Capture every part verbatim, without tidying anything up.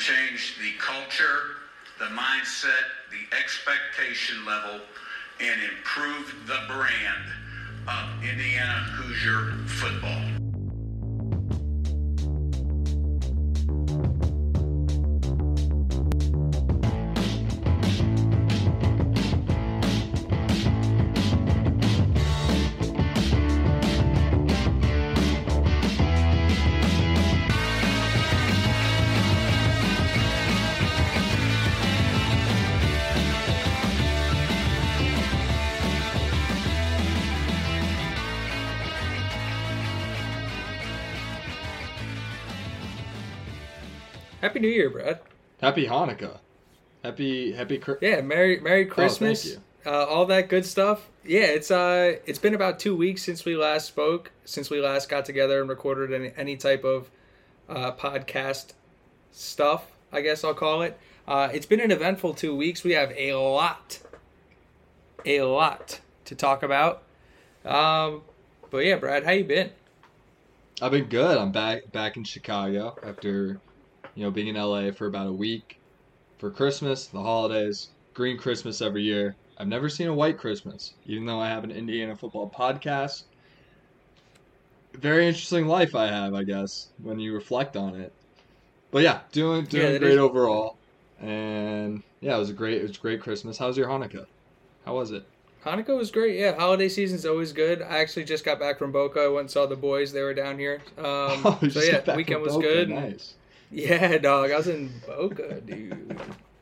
change the culture, the mindset, the expectation level, and improve the brand of Indiana Hoosier football. Happy New Year, Brad. Happy Hanukkah. Happy Happy Christmas. Yeah, Merry Merry Christmas. Oh, thank you. Uh, all that good stuff. Yeah, it's uh it's been about two weeks since we last spoke, since we last got together and recorded any, any type of uh, podcast stuff, I guess I'll call it. Uh, it's been an eventful two weeks. We have a lot, a lot to talk about. Um, but yeah, Brad, how you been? I've been good. I'm back back in Chicago after, you know, being in L A for about a week for Christmas, the holidays, green Christmas every year. I've never seen a white Christmas, even though I have an Indiana football podcast. Very interesting life I have, I guess, when you reflect on it. But yeah, doing doing Yeah, great is- overall. And yeah, it was a great it was a great Christmas. How was your Hanukkah? How was it? Hanukkah was great. Yeah, holiday season's always good. I actually just got back from Boca. I went and saw the boys. They were down here. Um, Oh, you so just yeah, got back weekend from was Boca. good. Nice. Yeah, dog. I was in Boca, dude.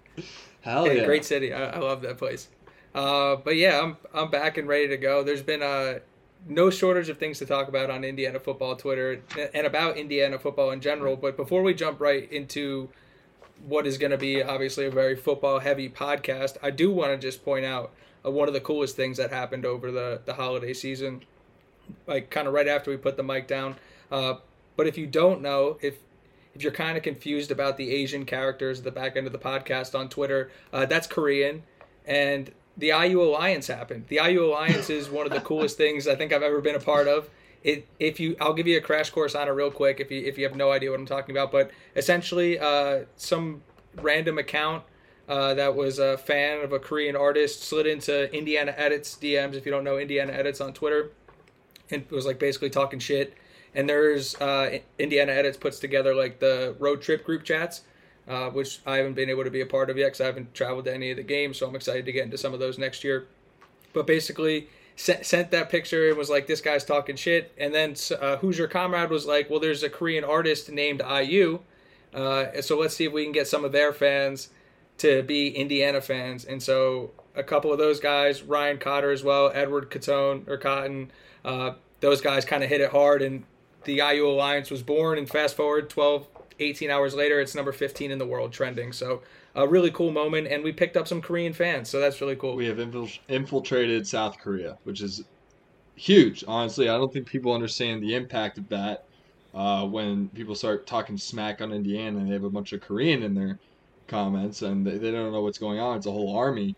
Hell Yeah, yeah. great city. I, I love that place. Uh, but yeah, I'm I'm back and ready to go. There's been uh, no shortage of things to talk about on Indiana football Twitter and about Indiana football in general. But before we jump right into what is going to be obviously a very football heavy podcast, I do want to just point out uh, one of the coolest things that happened over the, the holiday season, like kind of right after we put the mic down. Uh, but if you don't know, if if you're kind of confused about the Asian characters at the back end of the podcast on Twitter, uh, that's Korean. And the I U Alliance happened. The I U Alliance is one of the coolest things I think I've ever been a part of. It, if you, I'll give you a crash course on it real quick if you if you have no idea what I'm talking about. But essentially, uh, some random account uh, that was a fan of a Korean artist slid into Indiana Edits D Ms. If you don't know Indiana Edits on Twitter, and it was like basically talking shit. And there's uh, Indiana Edits puts together like the road trip group chats, uh, which I haven't been able to be a part of yet because I haven't traveled to any of the games. So I'm excited to get into some of those next year. But basically, sent, sent that picture and was like, this guy's talking shit. And then uh, Hoosier Comrade was like, well, there's a Korean artist named I U. Uh, so let's see if we can get some of their fans to be Indiana fans. And so a couple of those guys, Ryan Cotter as well, Edward Cotton, or Cotton, uh, those guys kind of hit it hard. And the I U Alliance was born, and fast forward twelve, eighteen hours later, it's number fifteen in the world trending. So a really cool moment, and we picked up some Korean fans, so that's really cool. We have infil- infiltrated South Korea, which is huge. Honestly, I don't think people understand the impact of that uh, when people start talking smack on Indiana and they have a bunch of Korean in their comments and they, they don't know what's going on. It's a whole army.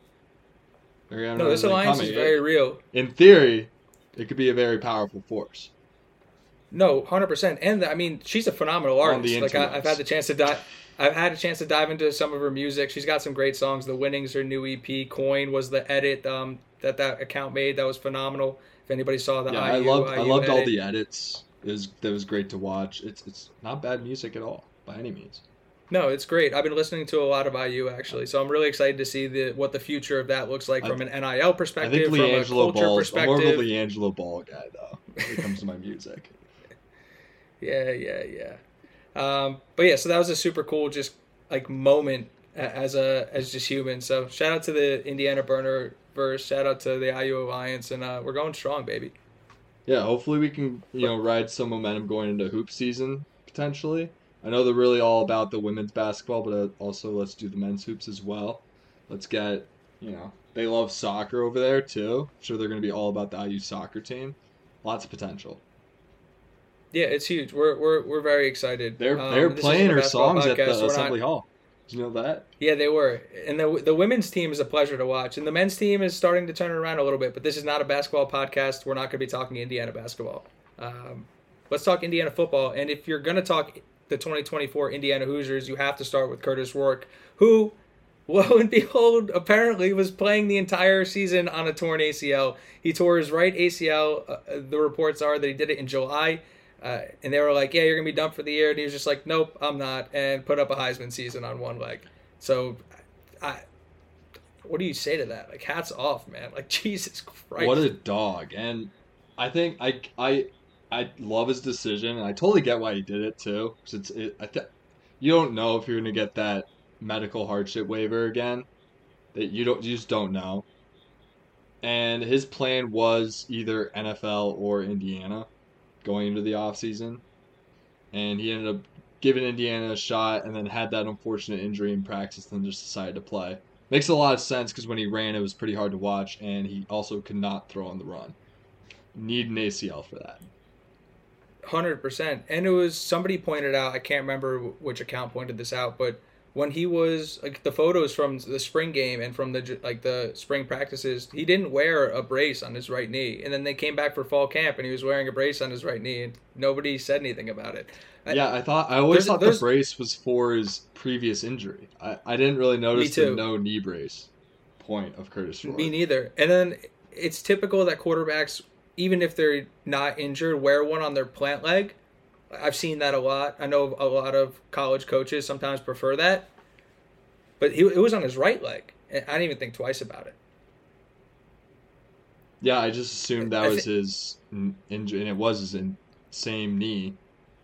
No, this alliance is very real. In theory, it could be a very powerful force. No, one hundred percent. And I mean, she's a phenomenal artist. Like I, I've had the chance to dive, I've had a chance to dive into some of her music. She's got some great songs. The Winnings, her new E P. Coin was the edit um, that that account made. That was phenomenal. If anybody saw the yeah, I U, I loved I U I loved edit. all the edits. It was that was great to watch. It's it's not bad music at all by any means. No, it's great. I've been listening to a lot of I U actually, so I'm really excited to see the what the future of that looks like I, from an N I L I perspective, think from a LiAngelo culture Ball. I'm perspective. more of a LiAngelo Ball guy though when it comes to my music. Yeah, yeah, yeah. Um, but yeah, so that was a super cool just like moment as a as just humans. So shout out to the Indiana Burner verse, shout out to the I U Alliance, and uh, we're going strong, baby. Yeah, hopefully we can you know ride some momentum going into hoop season potentially. I know they're really all about the women's basketball, but also let's do the men's hoops as well. Let's get you know they love soccer over there too. I'm sure they're going to be all about the I U soccer team. Lots of potential. Yeah, it's huge. We're we're we're very excited. They're Um, they're this playing isn't a her basketball songs at podcast, the so we're not- Assembly Hall. Did you know that? Yeah, they were. And the the women's team is a pleasure to watch. And the men's team is starting to turn it around a little bit. But this is not a basketball podcast. We're not going to be talking Indiana basketball. Um, let's talk Indiana football. And if you're going to talk the twenty twenty-four Indiana Hoosiers, you have to start with Curtis Rourke, who, lo and behold, apparently was playing the entire season on a torn A C L. He tore his right A C L. Uh, the reports are that he did it in July. Uh, and they were like, yeah, you're going to be done for the year. And he was just like, nope, I'm not. And put up a Heisman season on one leg. So, I, what do you say to that? Like, hats off, man. Like, Jesus Christ. What a dog. And I think I, I, I love his decision. And I totally get why he did it, too. Because it's, it, I th- you don't know if you're going to get that medical hardship waiver again. That you don't, you just don't know. And his plan was either N F L or Indiana going into the offseason. And he ended up giving Indiana a shot and then had that unfortunate injury in practice and then just decided to play. Makes a lot of sense because when he ran, it was pretty hard to watch, and he also could not throw on the run. Need an A C L for that. one hundred percent. And it was, somebody pointed out, I can't remember which account pointed this out, but when he was, like, the photos from the spring game and from the, like, the spring practices, he didn't wear a brace on his right knee. And then they came back for fall camp and he was wearing a brace on his right knee and nobody said anything about it. Yeah, I thought, I always there's, thought there's, the brace was for his previous injury. I, I didn't really notice the no knee brace point of Curtis Rourke. Me neither. And then it's typical that quarterbacks, even if they're not injured, wear one on their plant leg. I've seen that a lot. I know a lot of college coaches sometimes prefer that. But he, it was on his right leg. I didn't even think twice about it. Yeah, I just assumed that I was th- his injury, and it was his in, same knee.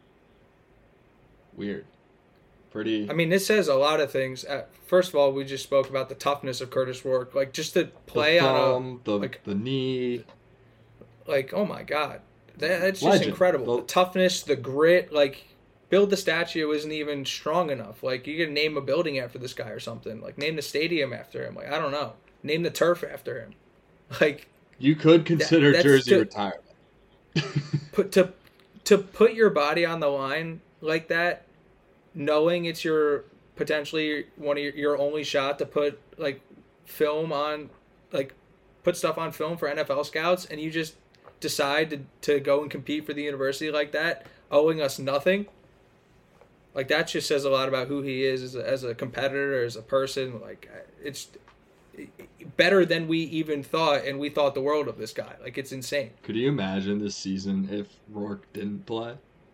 Weird. Pretty. I mean, this says a lot of things. Uh, first of all, we just spoke about the toughness of Curtis Rourke. Like, just to play the thumb, on a... The, like, the knee. Like, oh my God. That, that's just Legend. incredible. The, the toughness, the grit, like... Build the statue isn't even strong enough. Like, you could name a building after this guy or something. Like, name the stadium after him. Like, I don't know. Name the turf after him. Like, you could consider that, Jersey to, retirement. put to to put your body on the line like that, knowing it's your potentially one of your, your only shot to put like film on, like put stuff on film for N F L scouts, and you just decide to to go and compete for the university like that, owing us nothing. Like, that just says a lot about who he is as a, as a competitor, as a person. Like, it's better than we even thought, and we thought the world of this guy. Like, it's insane. Could you imagine this season if Rourke didn't play?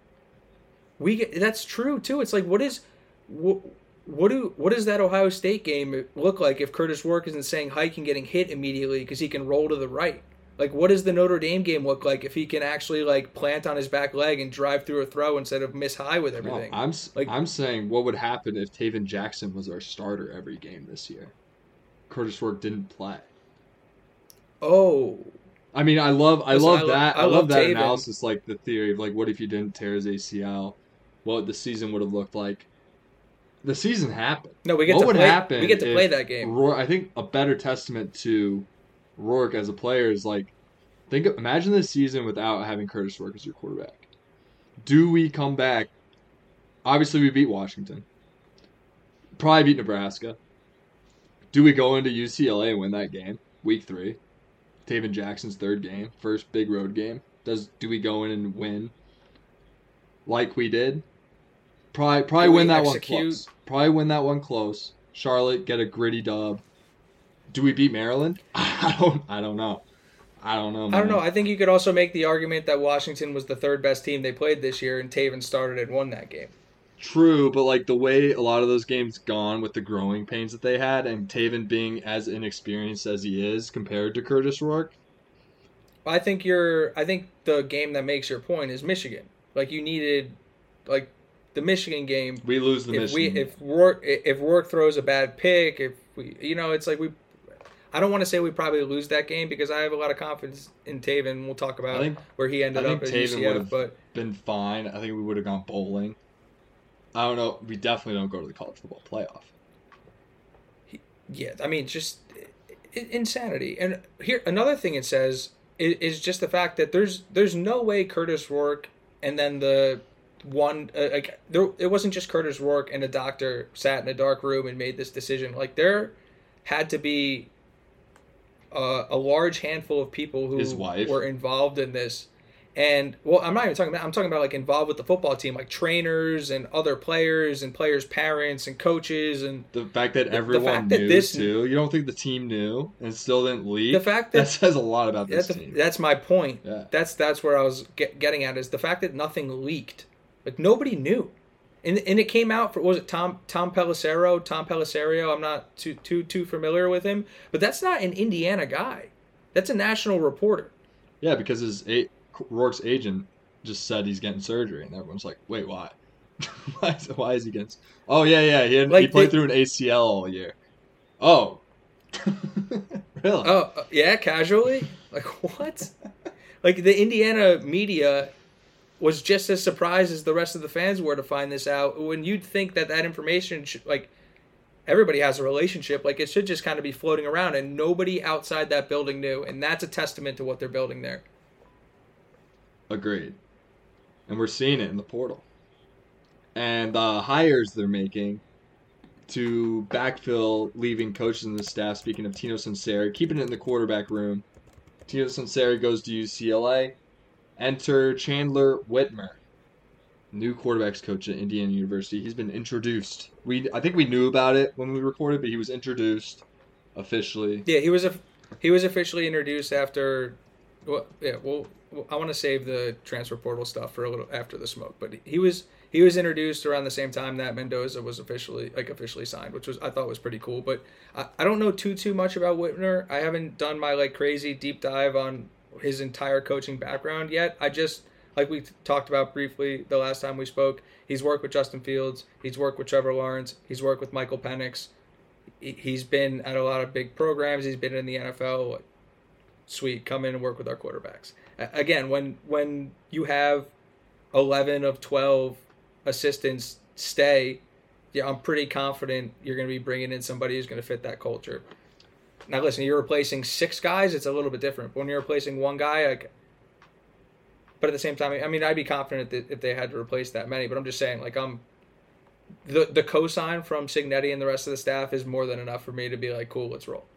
We get, that's true too. It's like, what is what, what do what does that Ohio State game look like if Curtis Rourke isn't saying hike and getting hit immediately because he can roll to the right? Like, what does the Notre Dame game look like if he can actually, like, plant on his back leg and drive through a throw instead of miss high with everything? No, I'm like, I'm saying what would happen if Taven Jackson was our starter every game this year? Curtis Rourke didn't play. Oh. I mean, I love I Listen, love I that. lo- I I, love love that Taven. analysis, like the theory of, like, what if you didn't tear his A C L? What the season would have looked like. The season happened. No, we get what to would play, happen we get to if play that game. Rourke, I think a better testament to Rourke as a player is, like, think of, imagine this season without having Curtis Rourke as your quarterback. Do we come back? Obviously, we beat Washington. Probably beat Nebraska. Do we go into U C L A and win that game? Week three. Taven Jackson's third game. First big road game. Does Do we go in and win like we did? Probably, probably win that execute? one close. Probably win that one close. Charlotte, get a gritty dub. Do we beat Maryland? I don't, I don't know. I don't know, man. I don't know. I think you could also make the argument that Washington was the third best team they played this year, and Taven started and won that game. True, but like the way a lot of those games gone with the growing pains that they had, and Taven being as inexperienced as he is compared to Curtis Rourke. I think you're. I think the game that makes your point is Michigan. Like, you needed, like, the Michigan game. We lose the if Michigan. We, if Rourke if Rourke throws a bad pick, if we, you know, it's like we. I don't want to say we probably lose that game because I have a lot of confidence in Taven. We'll talk about think, where he ended up at Taven U C F, would have but been fine. I think we would have gone bowling. I don't know. We definitely don't go to the college football playoff. He, yeah, I mean, just insanity. And here, another thing it says is, is just the fact that there's there's no way Curtis Rourke and then the one uh, like there it wasn't just Curtis Rourke and a doctor sat in a dark room and made this decision. Like, there had to be Uh, a large handful of people who His wife. were involved in this, And well, I'm not even talking about. I'm talking about like involved with the football team, like trainers and other players and players' parents and coaches and The fact that the, the everyone fact that knew this too. You don't think the team knew and still didn't leak? the fact that that says a lot about this that's, team. that's my point. Yeah. That's that's where I was get, getting at is the fact that nothing leaked. Like nobody knew, and and it came out for was it Tom Tom Pelissero Tom Pelissero? I'm not too too too familiar with him, but that's not an Indiana guy. That's a national reporter. Yeah, because his a- Rourke's agent just said he's getting surgery, and everyone's like, "Wait, why? why, is, why is he getting?" Oh yeah, yeah, he had, Like he played the- through an A C L all year. Oh, really? Oh uh, yeah, casually. Like what? Like the Indiana media was just as surprised as the rest of the fans were to find this out. When you'd think that that information should, like everybody has a relationship, like it should just kind of be floating around, and nobody outside that building knew, and that's a testament to what they're building there. Agreed. And we're seeing it in the portal. And the hires they're making to backfill leaving coaches and the staff, speaking of Tino Sunseri, keeping it in the quarterback room. Tino Sunseri goes to U C L A. Enter Chandler Whitmer, new quarterbacks coach at Indiana University. He's been introduced. We I think we knew about it when we recorded, but he was introduced officially. Yeah, he was a he was officially introduced after. Well, yeah, well, I want to save the transfer portal stuff for a little after the smoke, but he was he was introduced around the same time that Mendoza was officially like officially signed, which was I thought was pretty cool. But I, I don't know too too much about Whitmer. I haven't done my like crazy deep dive on his entire coaching background yet. I just like we talked about briefly the last time we spoke. He's worked with Justin Fields. He's worked with Trevor Lawrence. He's worked with Michael Penix. He's been at a lot of big programs. He's been in the N F L. Sweet, come in and work with our quarterbacks. Again, when when you have eleven of twelve assistants stay, yeah, I'm pretty confident you're going to be bringing in somebody who's going to fit that culture. Now, listen, you're replacing six guys, it's a little bit different. But when you're replacing one guy, like, but at the same time, I mean, I'd be confident that if they had to replace that many. But I'm just saying, like, I'm the the cosign from Cignetti and the rest of the staff is more than enough for me to be like, cool, let's roll.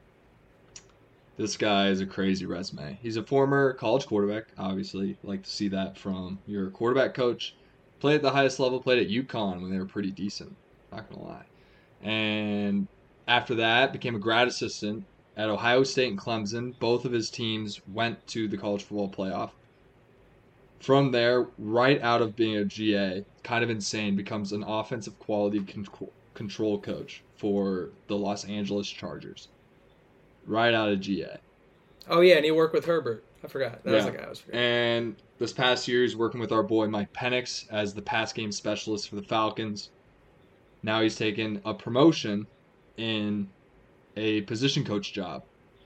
This guy is a crazy resume. He's a former college quarterback, obviously. Like to see that from your quarterback coach. Played at the highest level, played at UConn when they were pretty decent. Not going to lie. And after that, became a grad assistant at Ohio State and Clemson. Both of his teams went to the college football playoff. From there, right out of being a G A, kind of insane, becomes an offensive quality con- control coach for the Los Angeles Chargers. Right out of G A. Oh, yeah, and he worked with Herbert. I forgot. That yeah. was the guy I was forgetting. And this past year, he's working with our boy Mike Penix as the pass game specialist for the Falcons. Now he's taken a promotion in a position coach job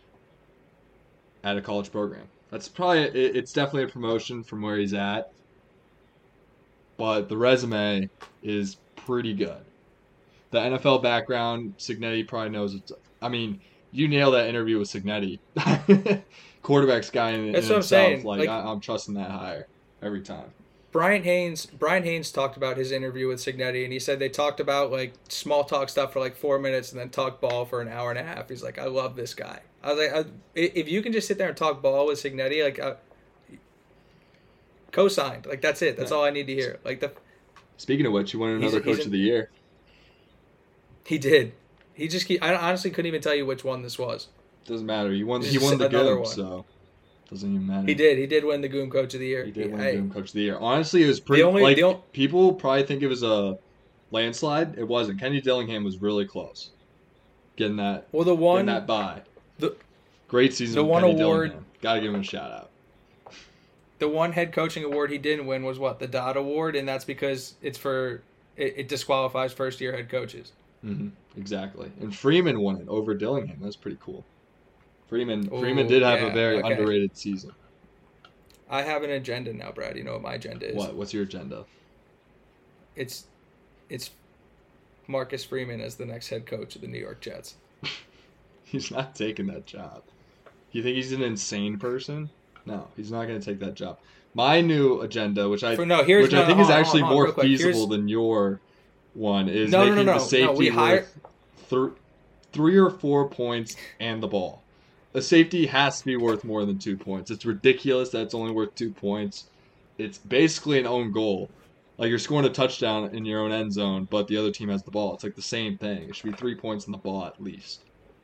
at a college program. That's probably, it's definitely a promotion from where he's at. But the resume is pretty good. The N F L background, Cignetti probably knows it's, I mean, you nail that interview with Cignetti. Quarterback's guy in, in That's what himself. I'm saying. Like, Like, I, I'm trusting that hire every time. Brian Haynes Brian Haynes talked about his interview with Cignetti, and he said they talked about like small talk stuff for like four minutes and then talk ball for an hour and a half. He's like, I love this guy. I was like, I, if you can just sit there and talk ball with Cignetti, like, uh, co-signed. Like, that's it. That's Yeah. all I need to hear. Like the Speaking of which, you won He's- another he's Coach in- of the Year. He did. He just keep, I honestly couldn't even tell you which one this was. Doesn't matter. He won. Just He won the another Goom, one. so doesn't even matter. He did. He did win the Goom Coach of the Year. He did win Hey, Goom Coach of the Year. Honestly, it was pretty. The only- like the on- people probably think it was a landslide. It wasn't. Kenny Dillingham was really close, getting that Well, the getting one that bye. the Great season. the from one Kenny award- Dillingham. Gotta give him a shout out. the one head coaching award he didn't win was what, the Dodd Award, and that's because it's for it, it disqualifies first year head coaches. hmm Exactly. And Freeman won it over Dillingham. That's pretty cool. Freeman Ooh, Freeman did have yeah, a very okay. underrated season. I have an agenda now, Brad. You know what my agenda is? What? What's your agenda? It's it's Marcus Freeman as the next head coach of the New York Jets. He's not taking that job. You think he's an insane person? No, he's not going to take that job. My new agenda, which I For- no, here's- which I no, think hold is on, actually hold on, more real quick. feasible Here's- than your one, is No, no, no, making no, the no, safety we hire- worth th- three or four points and the ball. a safety has to be worth more than two points. It's ridiculous that it's only worth two points. It's basically an own goal. Like, you're scoring a touchdown in your own end zone, but the other team has the ball. It's like the same thing. It should be three points in the ball at least.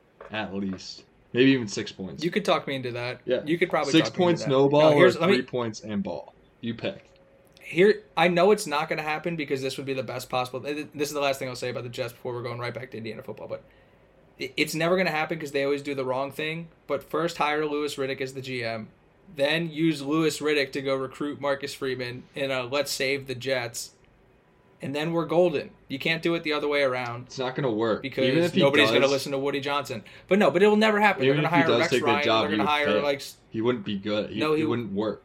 At least. Maybe even six points. You could talk me into that. Yeah. You could probably Six talk me points, into that. no ball, No, or here's, three let me, points and ball. You pick. Here, I know it's not going to happen because this would be the best possible. This is the last thing I'll say about the Jets before we're going right back to Indiana football. But it's never going to happen because they always do the wrong thing. But first, hire Louis Riddick as the G M. Then use Louis Riddick to go recruit Marcus Freeman in a let's save the Jets. And then we're golden. You can't do it the other way around. It's not going to work. Because even if he nobody's does, going to listen to Woody Johnson. But no, but it'll never happen. They're Even going to if he hire does Rex take the Ryan. job, They're he going to would hire, fail. like... He wouldn't be good. He, No, he- he wouldn't work.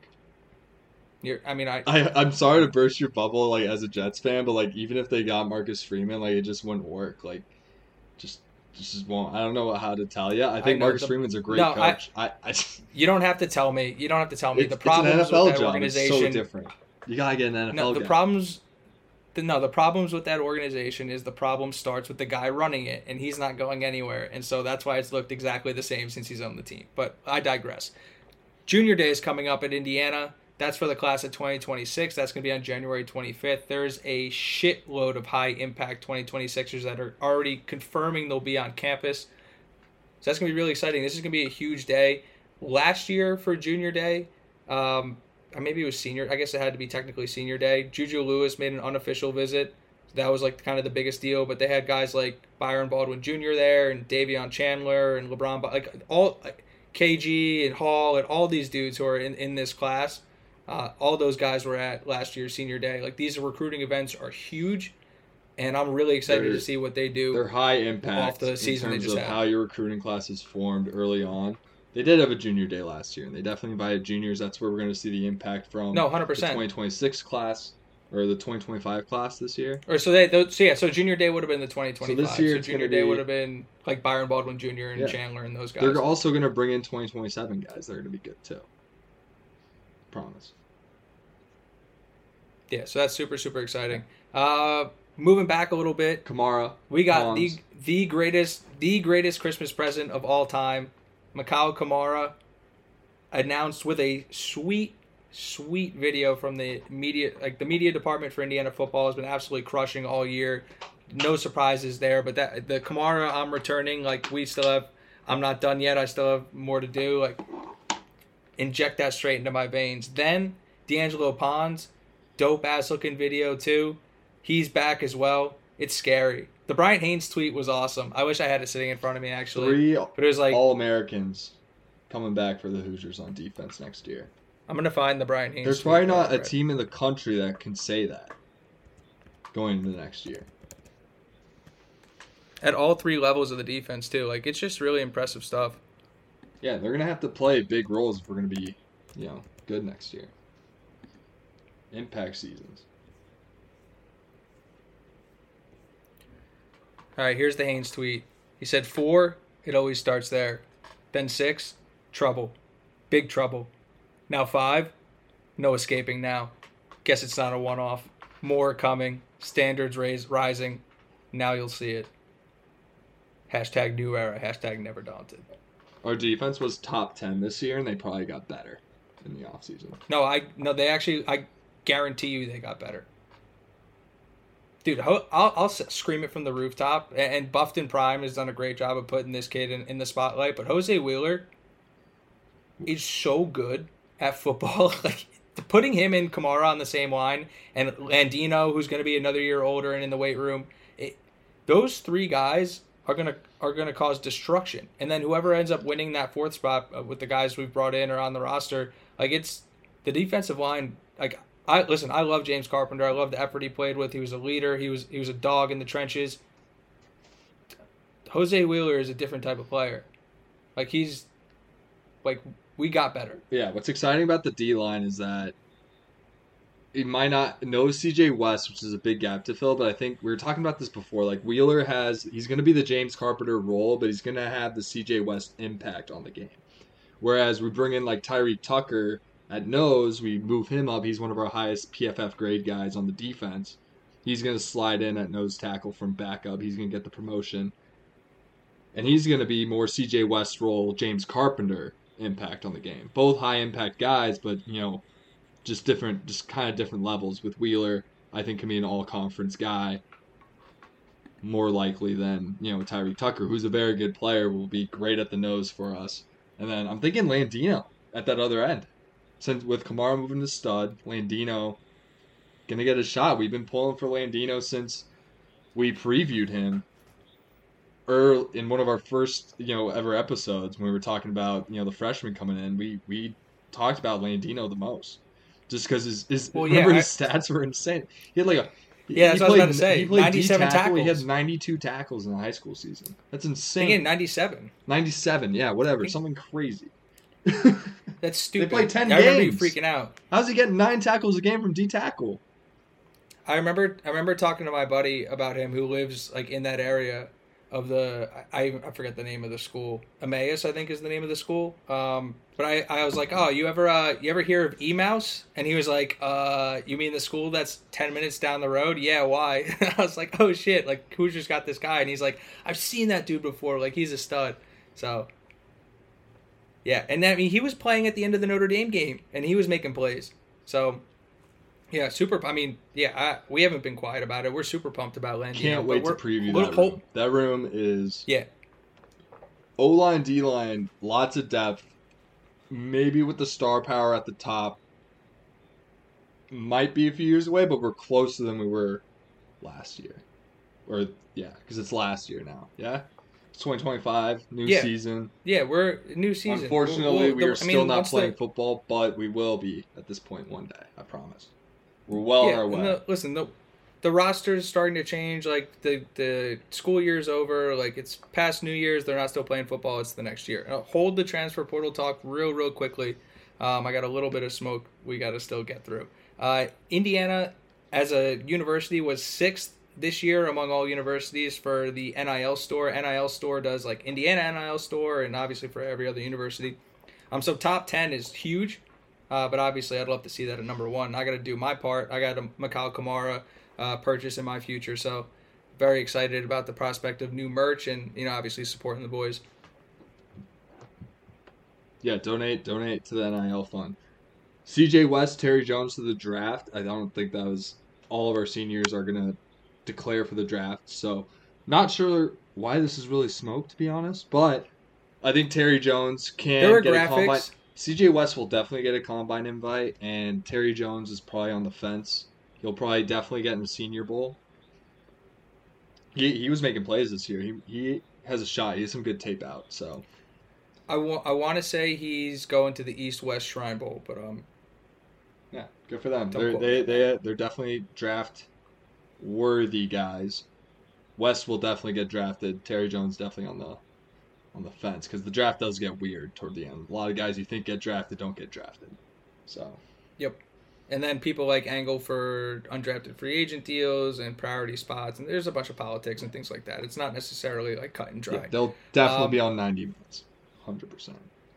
You're, I mean, I... I, I'm sorry to burst your bubble, like, as a Jets fan, but, like, even if they got Marcus Freeman, like, it just wouldn't work. Like, just... Just won't. I don't know how to tell you. I think know, Marcus the- Freeman's a great No, I- coach. I, I, You don't have to tell me. You don't have to tell me. it's, the it's an problems N F L with that job. organization... It's so different. You gotta get an N F L No, the guy. problems... The, no, the problems with that organization is the problem starts with the guy running it, and he's not going anywhere. And so that's why it's looked exactly the same since he's owned the team. But I digress. Junior Day is coming up at Indiana. That's for the class of twenty twenty-six. That's going to be on January twenty-fifth. There's a shitload of high-impact twenty twenty-sixers that are already confirming they'll be on campus. So that's going to be really exciting. This is going to be a huge day. Last year for Junior Day, um, or maybe it was Senior. I guess it had to be technically Senior Day. Juju Lewis made an unofficial visit. That was like kind of the biggest deal. But they had guys like Byron Baldwin Junior there, and Davion Chandler, and LeBron, like all like K G and Hall, and all these dudes who are in, in this class. Uh, all those guys were at last year's Senior Day. Like, these recruiting events are huge, and I'm really excited They're- to see what they do. They're high impact off the season they in terms just of had. how your recruiting class is formed early on. They did have a junior day last year, and they definitely invited juniors. That's where we're going to see the impact from No, one hundred the percent. twenty twenty-six class or the twenty twenty-five class this year. Or so they, those, so yeah, so Junior Day would have been the twenty twenty-five. So this year So it's Junior gonna Day be- would have been like Byron Baldwin Junior and Yeah. Chandler and those guys. They're also going to bring in twenty twenty-seven guys. They're going to be good too. Promise. Yeah, so that's super, super exciting. Uh, moving back a little bit, Kamara. we got Pons. the the greatest the greatest Christmas present of all time. Mikal Kamara announced with a sweet, sweet video from the media, like the media department for Indiana football has been absolutely crushing all year. No surprises there, but that the Kamara I'm returning. Like, we still have, I'm not done yet. I still have more to do. Like, inject that straight into my veins. Then D'Angelo Pons, dope ass looking video too. He's back as well. It's scary. The Bryant Haynes tweet was awesome. I wish I had it sitting in front of me actually. Three But it was like, All-Americans coming back for the Hoosiers on defense next year. I'm gonna find the Bryant Haynes. There's tweet probably that not I a read. team in the country that can say that going into the next year. At all three levels of the defense too. Like, it's just really impressive stuff. Yeah, they're going to have to play big roles if we're going to be, you know, good next year. Impact seasons. All right, here's the Haynes tweet. He said, four, it always starts there. Then six, trouble. Big trouble. Now five, no escaping now. Guess it's not a one-off. More coming. Standards raise, rising. Now you'll see it. Hashtag new era. Hashtag never daunted. Our defense was top ten this year, and they probably got better in the offseason. No, I no. They actually, I guarantee you, they got better. Dude, I'll, I'll, I'll scream it from the rooftop. And Buffton Prime has done a great job of putting this kid in, in the spotlight. But Jose Wheeler is so good at football. Like, putting him and Kamara on the same line, and Landino, who's going to be another year older and in the weight room, it, those three guys are gonna are gonna cause destruction. And then whoever ends up winning that fourth spot with the guys we've brought in or on the roster, like, it's the defensive line. Like, I listen, I love James Carpenter. I love the effort he played with. He was a leader. He was he was a dog in the trenches. Jose Wheeler is a different type of player. Like, he's like, we got better. Yeah, what's exciting about the D line is that it might not no C J West, which is a big gap to fill, but I think we were talking about this before. Like, Wheeler has he's going to be the James Carpenter role, but he's going to have the C J West impact on the game. Whereas we bring in like Tyreek Tucker at nose, we move him up. He's one of our highest P F F grade guys on the defense. He's going to slide in at nose tackle from backup. He's going to get the promotion. and he's going to be more C J West role, James Carpenter impact on the game. Both high impact guys, but you know, just different, just kind of different levels. With Wheeler, I think can be an all conference guy, more likely than you know Tyreek Tucker, who's a very good player, will be great at the nose for us. And then I'm thinking Landino at that other end, since with Kamara moving to stud, Landino gonna get a shot. We've been pulling for Landino since we previewed him early in one of our first, you know, ever episodes when we were talking about, you know, the freshman coming in. We we talked about Landino the most, just because his, his well, remember yeah, his I, stats were insane. He had like a yeah, that's he what I was played, about to say. He played ninety-seven D tackle. tackles. He had ninety-two tackles in the high school season. That's insane. Again, ninety-seven. ninety-seven, yeah, whatever, something crazy. That's stupid. They play ten I games. remember you freaking out. How's he getting nine tackles a game from D tackle? I remember I remember talking to my buddy about him who lives like in that area of the I, I forget the name of the school. Emmaus, I think is the name of the school. Um, but I, I was like, oh, you ever uh, you ever hear of E-Mouse? And he was like, uh, you mean the school that's ten minutes down the road? Yeah, why? I was like, oh shit, like Hoosiers got this guy, and he's like, I've seen that dude before, like he's a stud. So yeah, and I mean he was playing at the end of the Notre Dame game, and he was making plays. So. Yeah, super. I mean, yeah, I, we haven't been quiet about it. We're super pumped about Landino. Can't wait to preview that hope, room. That room is yeah. O-line, D-line, lots of depth. Maybe with the star power at the top. Might be a few years away, but we're closer than we were last year. Or, yeah, because it's last year now. Yeah? It's twenty twenty-five, new yeah. season. Yeah, we're new season. Unfortunately, we'll, we'll, we are the, still I mean, not playing the, football, but we will be at this point one day. I promise. We're well yeah, on our way. The, listen, the the roster's starting to change. Like the the school year's over. Like it's past New Year's. They're not still playing football. It's the next year. I'll hold the transfer portal talk real real quickly. Um, I got a little bit of smoke we got to still get through. Uh, Indiana, as a university, was sixth this year among all universities for the N I L store. N I L store does like Indiana N I L store, and obviously for every other university. Um, so top ten is huge. Uh, but obviously, I'd love to see that at number one. I got to do my part. I got a Mikal Kamara uh, purchase in my future, so very excited about the prospect of new merch and, you know, obviously supporting the boys. Yeah, donate, donate to the N I L fund. C J West, Terry Jones to the draft. I don't think that was all of our seniors are gonna declare for the draft. So, not sure why this is really smoked, to be honest. But I think Terry Jones can There were get graphics. a combine. C J West will definitely get a combine invite, and Terry Jones is probably on the fence. He'll probably definitely get in the Senior Bowl. He he was making plays this year. He he has a shot. He has some good tape out. So I want I want to say he's going to the East West Shrine Bowl, but um, yeah, good for them. Don't They're quote they me. they they're definitely draft worthy guys. West will definitely get drafted. Terry Jones definitely on the on the fence because the draft does get weird toward the end. A lot of guys you think get drafted don't get drafted. So yep. And then people like angle for undrafted free agent deals and priority spots, and there's a bunch of politics and things like that. It's not necessarily like cut and dry. yeah, they'll definitely Um, be on ninety minutes, hundred percent.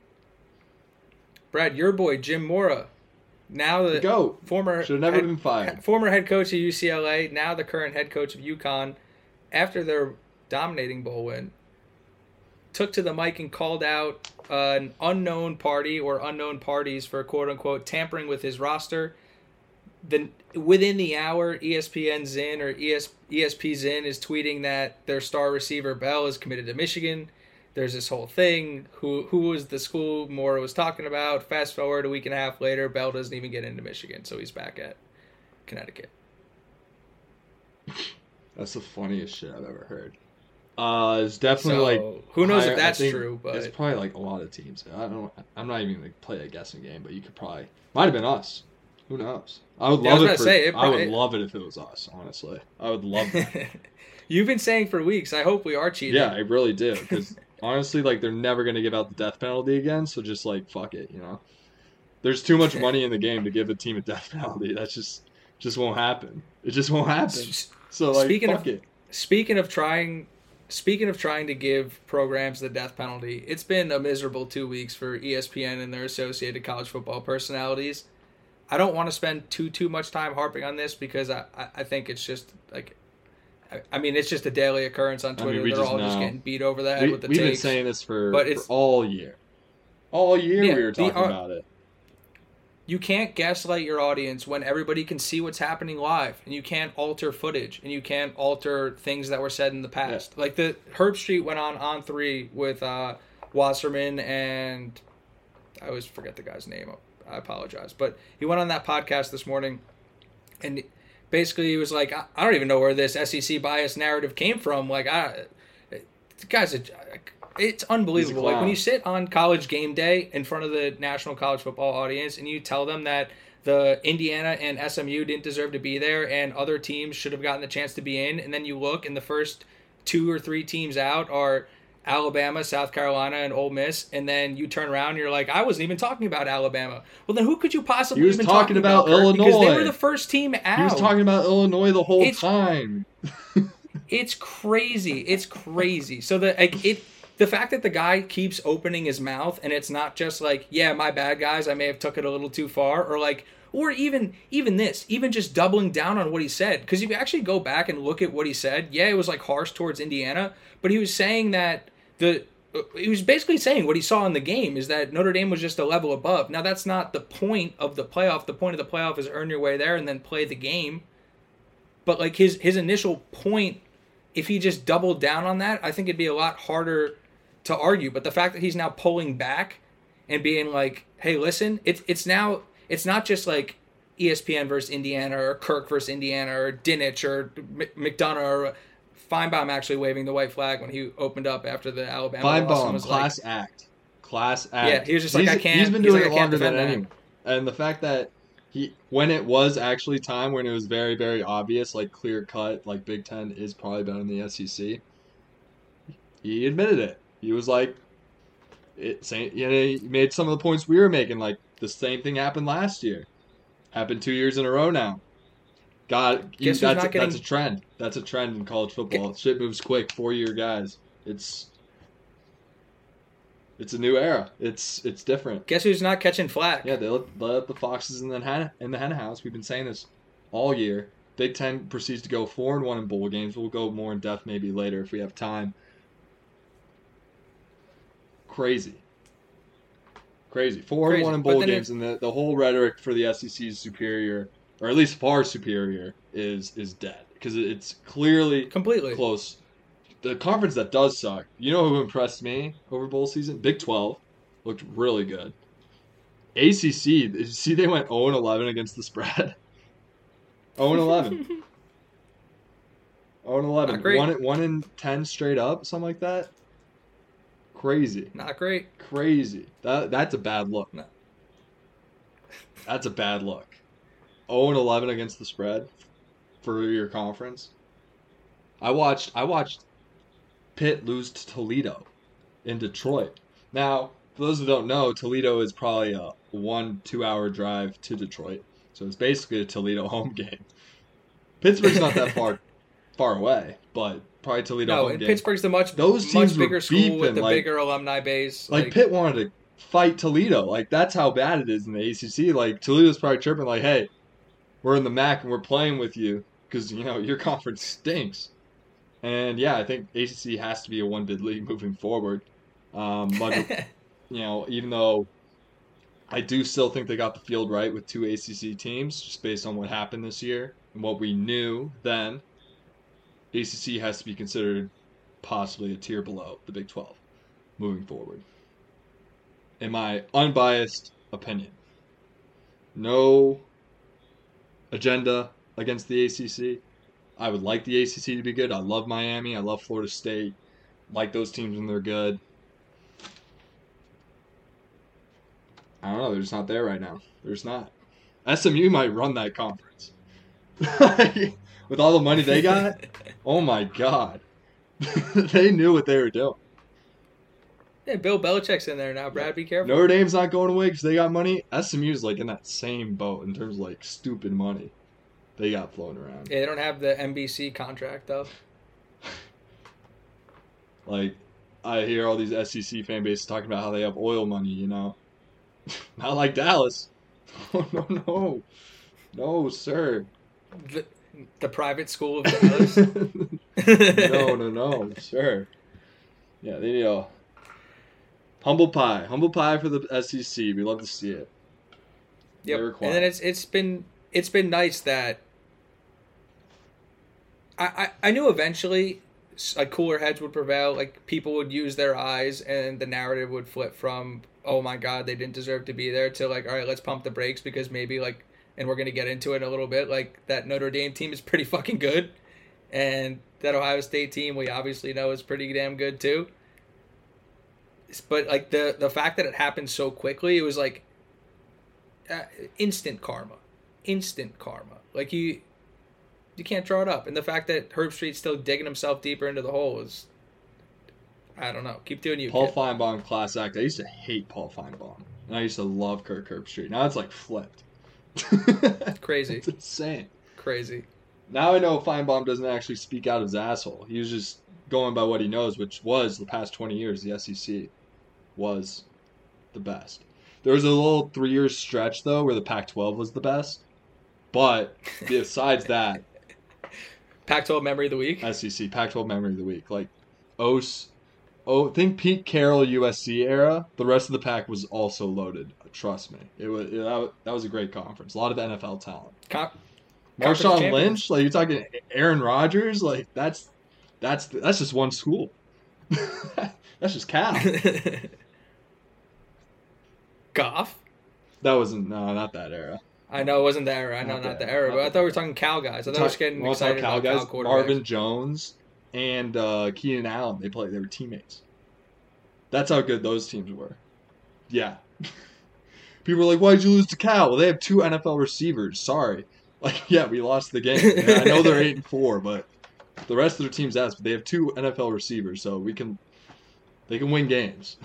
Brad, your boy Jim Mora, now the Go former should have never head, been fired. former head coach of U C L A, now the current head coach of UConn, after their dominating bowl win, took to the mic and called out an unknown party or unknown parties for quote unquote tampering with his roster. Then within the hour, E S P N Zin or E S, E S P Zin is tweeting that their star receiver Bell is committed to Michigan. There's this whole thing. Who who was the school Mora was talking about? Fast forward a week and a half later, Bell doesn't even get into Michigan, so he's back at Connecticut. That's the funniest shit I've ever heard. Uh, it's definitely So, like who knows if higher- I that's think true, but- it's probably like a lot of teams. I don't. I'm not even gonna play a guessing game, but you could probably might have been us. Who knows? I would Yeah, I love was it. gonna For, say, it I would probably- love it if it was us. Honestly, I would love that. You've been saying for weeks, I hope we are cheating. Yeah, I really do. Because honestly, like they're never gonna give out the death penalty again. So just like fuck it, you know. There's too much money in the game to give a team a death penalty. That's just just won't happen. It just won't happen. So like Speaking fuck of- it. Speaking of trying, speaking of trying to give programs the death penalty, it's been a miserable two weeks for E S P N and their associated college football personalities. I don't want to spend too too much time harping on this because I, I, I think it's just like I, I mean, it's just a daily occurrence on I Twitter. mean, we They're just all just know. getting beat over the head We, with the we've been takes. saying this for, But for it's- all year. All year Yeah, we were the talking ar- about it. You can't gaslight your audience when everybody can see what's happening live, and you can't alter footage, and you can't alter things that were said in the past. Like the Herb Street went on on three with uh, Wasserman and I always forget the guy's name. I apologize, but he went on that podcast this morning, and basically he was like, "I, I don't even know where this S E C bias narrative came from." Like, I, the guy's a. It's unbelievable. Like when you sit on College Game Day in front of the national college football audience and you tell them that the Indiana and S M U didn't deserve to be there and other teams should have gotten the chance to be in, and then you look and the first two or three teams out are Alabama, South Carolina, and Ole Miss, and then you turn around and you're like, I wasn't even talking about Alabama. Well, then who could you possibly He was even talking talking about Kurt? Because they Illinois. were the first team out. He was talking about Illinois the whole It's- time. It's crazy. It's crazy. So the like it the fact that the guy keeps opening his mouth and it's not just like, yeah, my bad guys, I may have took it a little too far, or like or even even this, even just doubling down on what he said. Because if you actually go back and look at what he said, yeah, it was like harsh towards Indiana, but he was saying that the he was basically saying what he saw in the game is that Notre Dame was just a level above. Now that's not the point of the playoff. The point of the playoff is earn your way there and then play the game. But like his his initial point, if he just doubled down on that, I think it'd be a lot harder to argue. But the fact that he's now pulling back and being like, "Hey, listen, it's it's now it's not just like E S P N versus Indiana or Kirk versus Indiana or Dinich or M- McDonough or Feinbaum actually waving the white flag when he opened up after the Alabama loss and Feinbaum, was class like, act, class act. Yeah, he was just like, He's- I can't- He's been he's doing like, it I can't longer than defend that. anyone, and the fact that he, when it was actually time, when it was very, very obvious, like clear cut, like Big Ten is probably better than the S E C. He admitted it. He was like, it. Saying, you know, he made some of the points we were making. Like the same thing happened last year, happened two years in a row now. God, you, Guess who's that's not a, getting- that's a trend. That's a trend in college football. Shit moves quick. Four year guys. It's it's a new era. It's it's different. guess who's not catching flack? Yeah, they let, let the foxes in the hen in the hen house. We've been saying this all year. Big Ten proceeds to go four and one in bowl games. We'll go more in depth maybe later if we have time. Crazy. Crazy. Four Crazy. and one in But bowl then games, and the, the whole rhetoric for the S E C is superior, or at least far superior, is is dead because it's clearly Completely. close. The conference that does suck. You know who impressed me over bowl season? Big twelve looked really good. A C C, did you see they went oh and eleven against the spread? oh and eleven. oh and eleven. Not great. One one and ten straight up, something like that. Crazy. Not great. Crazy. That that's a bad look. No. That's a bad look. oh and eleven against the spread for your conference. I watched I watched Pitt lose to Toledo in Detroit. Now, for those who don't know, Toledo is probably a one, two hour drive to Detroit. So it's basically a Toledo home game. Pittsburgh's not that far far away, but probably Toledo No, home and game. Pittsburgh's a much Those much teams were bigger school with beefing, the like- bigger alumni base. Like, Pitt wanted to fight Toledo. Like, that's how bad it is in the A C C. Like, Toledo's probably chirping like, hey, we're in the M A C and we're playing with you because, you know, your conference stinks. And, yeah, I think A C C has to be a one-bid league moving forward. Um, but, you know, even though I do still think they got the field right with two A C C teams, just based on what happened this year and what we knew then, A C C has to be considered possibly a tier below the Big twelve moving forward. In my unbiased opinion. No agenda against the A C C. I would like the A C C to be good. I love Miami. I love Florida State. Like those teams when they're good. I don't know. They're just not there right now. They're just not. S M U might run that conference. With all the money they got, oh my God. They knew what they were doing. Yeah, Bill Belichick's in there now. Brad, be careful. Notre Dame's not going away because they got money. S M U's like in that same boat in terms of like stupid money they got floating around. Yeah, they don't have the N B C contract though. Like, I hear all these S E C fan bases talking about how they have oil money, you know. Not like Dallas. No, no, no. No, sir. The, the private school of Dallas. no, no, no, sure. Yeah, they need a humble pie, humble pie for the S E C. We love to see it. Yep. Never And quiet. then it's it's been it's been nice that I, I, I knew eventually like cooler heads would prevail, like people would use their eyes and the narrative would flip from oh my god they didn't deserve to be there to like all right let's pump the brakes because maybe like and we're gonna get into it in a little bit like that Notre Dame team is pretty fucking good and that Ohio State team we obviously know is pretty damn good too. But like the the fact that it happened so quickly, it was like uh, instant karma, instant karma. Like you. You can't draw it up. And the fact that Herb Street's still digging himself deeper into the hole is, I don't know. Keep doing you, Paul kid. Feinbaum class act. I used to hate Paul Feinbaum. And I used to love Kirk Herbstreit. Now it's like flipped. Crazy. It's insane. Crazy. Now I know Feinbaum doesn't actually speak out his asshole. He was just going by what he knows, which was the past twenty years, the S E C was the best. There was a little three-year stretch, though, where the Pac twelve was the best. But besides that, Pac twelve memory of the week. S E C, Pac twelve memory of the week. Like, O S, oh, think Pete Carroll U S C era. The rest of the pack was also loaded. Trust me. It was it, that, was- that was a great conference. A lot of N F L talent. Com- Marshawn champions. Lynch, like you're talking Aaron Rodgers, like that's that's that's just one school. That's just Cal. Goff. That wasn't no, not that era. I know it wasn't the era. I know Not not, that- the era, not but I that thought we were era. talking Cal guys. I thought we were just getting We'll talk excited Cal about guys, Cal quarterbacks. Marvin Jones and uh, Keenan Allen. They played. They were teammates. That's how good those teams were. Yeah. People were like, "Why'd you lose to Cal?" Well, they have two N F L receivers. Sorry. Like, yeah, we lost the game. Yeah, I know they're eight and four, but the rest of their team's ass. But they have two N F L receivers, so we can. They can win games.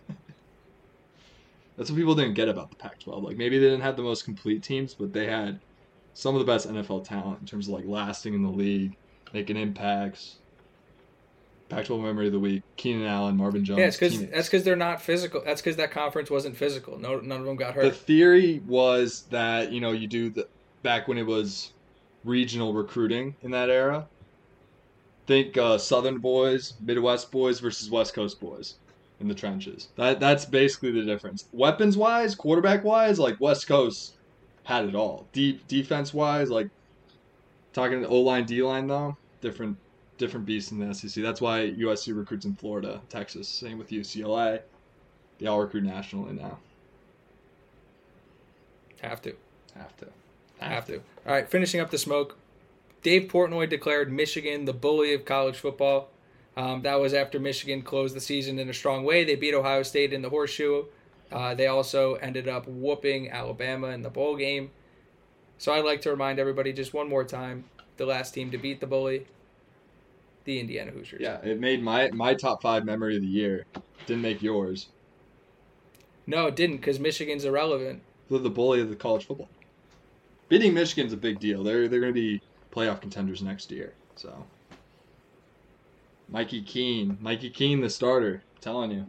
That's what people didn't get about the Pac twelve. Like maybe they didn't have the most complete teams, but they had some of the best N F L talent in terms of like lasting in the league, making impacts. Pac twelve memory of the week: Keenan Allen, Marvin Jones. Yeah, it's because teammates. that's because they're not physical. That's because that conference wasn't physical. No, none of them got The hurt. theory was that you know you do the back when it was regional recruiting in that era. Think uh, Southern boys, Midwest boys versus West Coast boys in the trenches. That that's basically the difference. Weapons wise, quarterback wise, like West Coast had it all. Deep defense wise, like talking O line, D line though, different different beasts in the S E C. That's why U S C recruits in Florida, Texas. Same with U C L A. They all recruit nationally now. Have to. Have to. Have to. All right, finishing up the smoke. Dave Portnoy declared Michigan the bully of college football. Um, that was after Michigan closed the season in a strong way. They beat Ohio State in the horseshoe. Uh, they also ended up whooping Alabama in the bowl game. So I'd like to remind everybody just one more time, the last team to beat the bully, the Indiana Hoosiers. Yeah, it made my my top five memory of the year. Didn't make yours. No, it didn't because Michigan's irrelevant. They're the bully of the college football. Beating Michigan's a big deal. They're they're going to be playoff contenders next year. So, Mikey Keene, Mikey Keene, the starter. I'm telling you.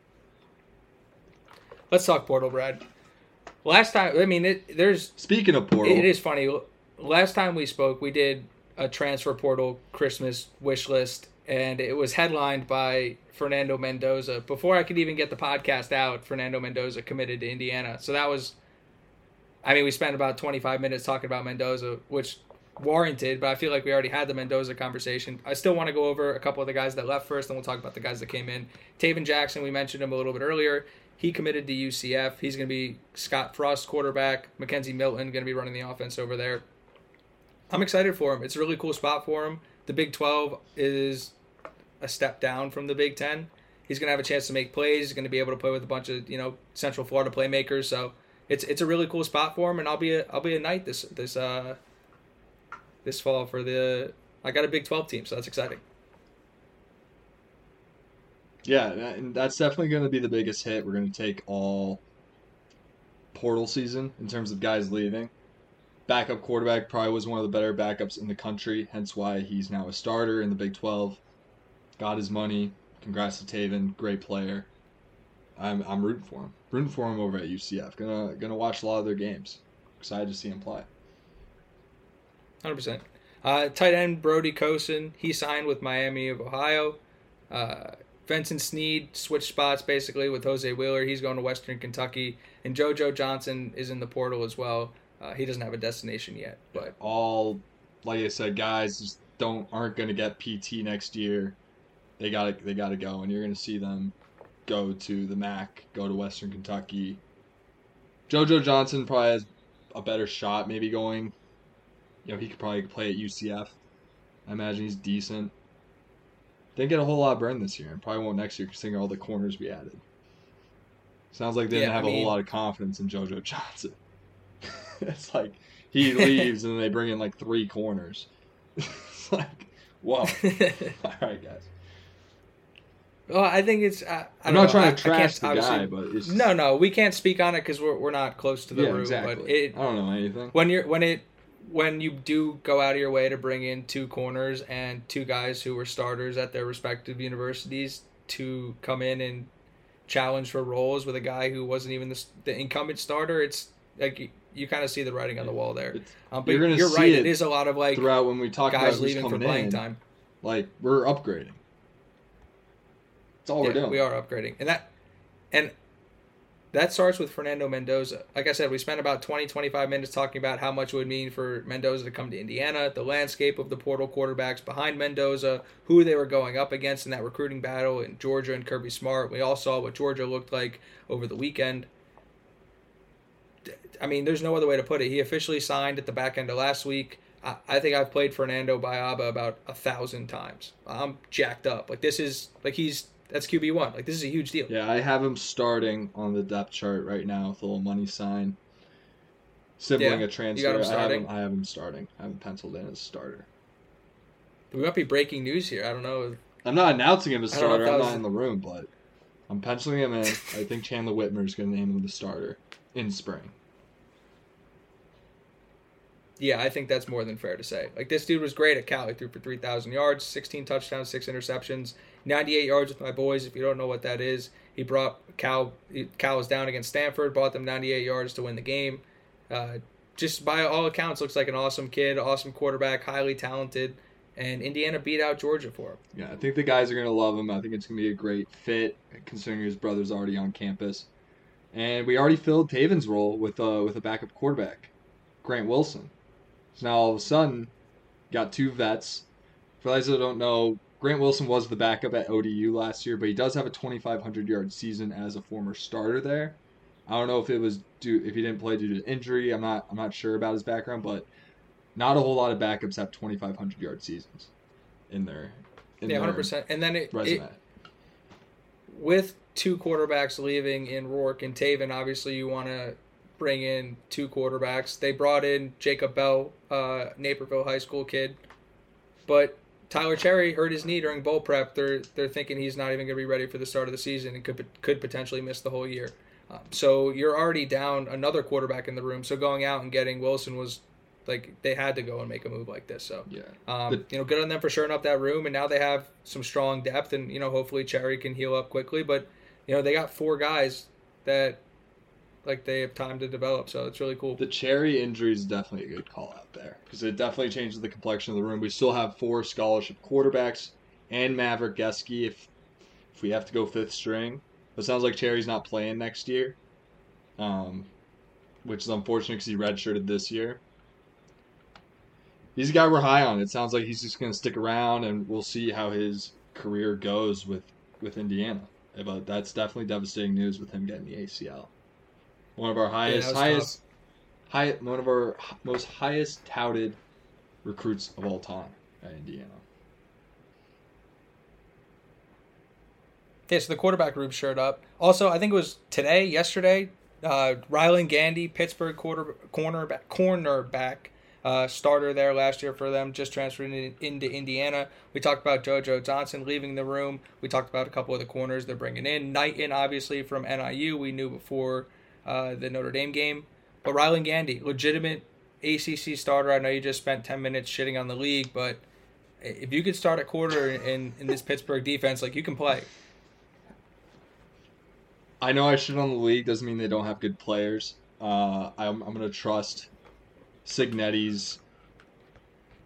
Let's talk portal, Brad. Last time, I mean, it, there's Speaking of portal, It is funny. Last time we spoke, we did a transfer portal Christmas wish list, and it was headlined by Fernando Mendoza. Before I could even get the podcast out, Fernando Mendoza committed to Indiana. So that was, I mean, we spent about twenty-five minutes talking about Mendoza, which warranted, but I feel like we already had the Mendoza conversation. I still want to go over a couple of the guys that left first, and we'll talk about the guys that came in. Taven Jackson, we mentioned him a little bit earlier. He committed to U C F. He's going to be Scott Frost, quarterback. Mackenzie Milton going to be running the offense over there. I'm excited for him. It's a really cool spot for him. The Big twelve is a step down from the Big ten. He's going to have a chance to make plays. He's going to be able to play with a bunch of, you know, Central Florida playmakers. So it's it's a really cool spot for him. And I'll be a I'll be a Knight this this uh this fall for the. I got a Big twelve team, so that's exciting. yeah, and that's definitely going to be the biggest hit. We're going to take all portal season in terms of guys leaving. Backup quarterback probably was one of the better backups in the country, hence why he's now a starter in the Big twelve. Got his money. Congrats to Taven, great player. I'm I'm rooting for him. Rooting for him over at U C F. Gonna gonna watch a lot of their games. Excited to see him play. one hundred percent. Uh, tight end Brody Cosen, he signed with Miami of Ohio. Uh, Vincent Sneed switched spots basically with Jose Wheeler. He's going to Western Kentucky. And JoJo Johnson is in the portal as well. Uh, he doesn't have a destination yet. But all, like I said, guys just don't aren't going to get P T next year. They got to they got to go, and you're going to see them go to the M A C, go to Western Kentucky. JoJo Johnson probably has a better shot maybe going. You know, he could probably play at U C F. I imagine he's decent. Didn't get a whole lot of burn this year, and probably won't next year considering all the corners we added. Sounds like they didn't Yeah, have I a whole mean- lot of confidence in JoJo Johnson. It's like he leaves and then they bring in like three corners. It's like, whoa. All right, guys. Well, I think it's. I, I I'm don't not know. trying I- to I can't trash the obviously- guy, but it's No, no, we can't speak on it because we're we're not close to the yeah, room. exactly. But it, I don't know anything. when you're when it when you do go out of your way to bring in two corners and two guys who were starters at their respective universities to come in and challenge for roles with a guy who wasn't even the, the incumbent starter, it's like you, you kind of see the writing on the wall there. It's- Um, but you're you're, gonna see right; it it is a lot of like Throughout when we talk about guys who's leaving for coming playing in, time. like we're upgrading. That's all we're Yeah, doing. we are upgrading, and that and that starts with Fernando Mendoza. Like I said, we spent about twenty, twenty-five minutes talking about how much it would mean for Mendoza to come to Indiana, the landscape of the portal quarterbacks behind Mendoza, who they were going up against in that recruiting battle in Georgia and Kirby Smart. We all saw what Georgia looked like over the weekend. I mean, there's no other way to put it. He officially signed at the back end of last week. I, I think I've played Fernando Bayaba about a thousand times. I'm jacked up. Like this is like he's that's Q B one. Like this is a huge deal. Yeah, I have him starting on the depth chart right now with a little money sign. Sibling Yeah, a transfer. you got him I have starting? him, I have him starting. I have him penciled in as a starter. We might be breaking news here. I don't know. I'm not announcing him as I don't know if starter. that I'm was- not in the room, but I'm penciling him in. I think Chandler Whitmer is going to name him the starter in spring. Yeah, I think that's more than fair to say. Like this dude was great at Cal. He threw for three thousand yards, sixteen touchdowns, six interceptions, ninety-eight yards with my boys. If you don't know what that is, he brought Cal. Cal was down against Stanford, brought them ninety-eight yards to win the game. Uh, just by all accounts, looks like an awesome kid, awesome quarterback, highly talented, and Indiana beat out Georgia for him. Yeah, I think the guys are going to love him. I think it's going to be a great fit, considering his brother's already on campus. And we already filled Taven's role with uh, with a backup quarterback, Grant Wilson. So now all of a sudden, got two vets. For those that don't know, Grant Wilson was the backup at O D U last year, but he does have a twenty-five hundred yard season as a former starter there. I don't know if it was due if he didn't play due to injury. I'm not I'm not sure about his background, but not a whole lot of backups have twenty-five hundred yard seasons in their in Yeah, their one hundred percent. And then it, resume. it with two quarterbacks leaving in Rourke and Taven, obviously you want to bring in two quarterbacks. They brought in Jacob Bell, uh, Naperville High School kid, but Tyler Cherry hurt his knee during bowl prep. They're they're thinking he's not even going to be ready for the start of the season and could could potentially miss the whole year. Um, so you're already down another quarterback in the room. So going out and getting Wilson was like they had to go and make a move like this. So Yeah. um, The- you know, good on them for shoring up that room, and now they have some strong depth, and you know, hopefully Cherry can heal up quickly. But you know, they got four guys that like they have time to develop, so it's really cool. The Cherry injury is definitely a good call out there because it definitely changes the complexion of the room. We still have four scholarship quarterbacks and Maverick Geske if if we have to go fifth string. But it sounds like Cherry's not playing next year, um, which is unfortunate because he redshirted this year. He's a guy we're high on. It sounds like he's just going to stick around, and we'll see how his career goes with, with Indiana. But that's definitely devastating news with him getting the A C L. One of our highest, was highest, high, one of our h- most highest touted recruits of all time at Indiana. Yeah, so the quarterback room showed up. Also, I think it was today, yesterday, uh, Rylan Gandy, Pittsburgh quarter cornerback, cornerback uh, starter there last year for them, just transferred in, into Indiana. We talked about JoJo Johnson leaving the room. We talked about a couple of the corners they're bringing in. Knighton, obviously, from N I U, we knew before uh, the Notre Dame game. But Rylan Gandy, legitimate A C C starter. I know you just spent ten minutes shitting on the league, but if you could start a quarter in, in this Pittsburgh defense, like you can play. I know I shit on the league doesn't mean they don't have good players. Uh, I'm I'm gonna trust Signetti's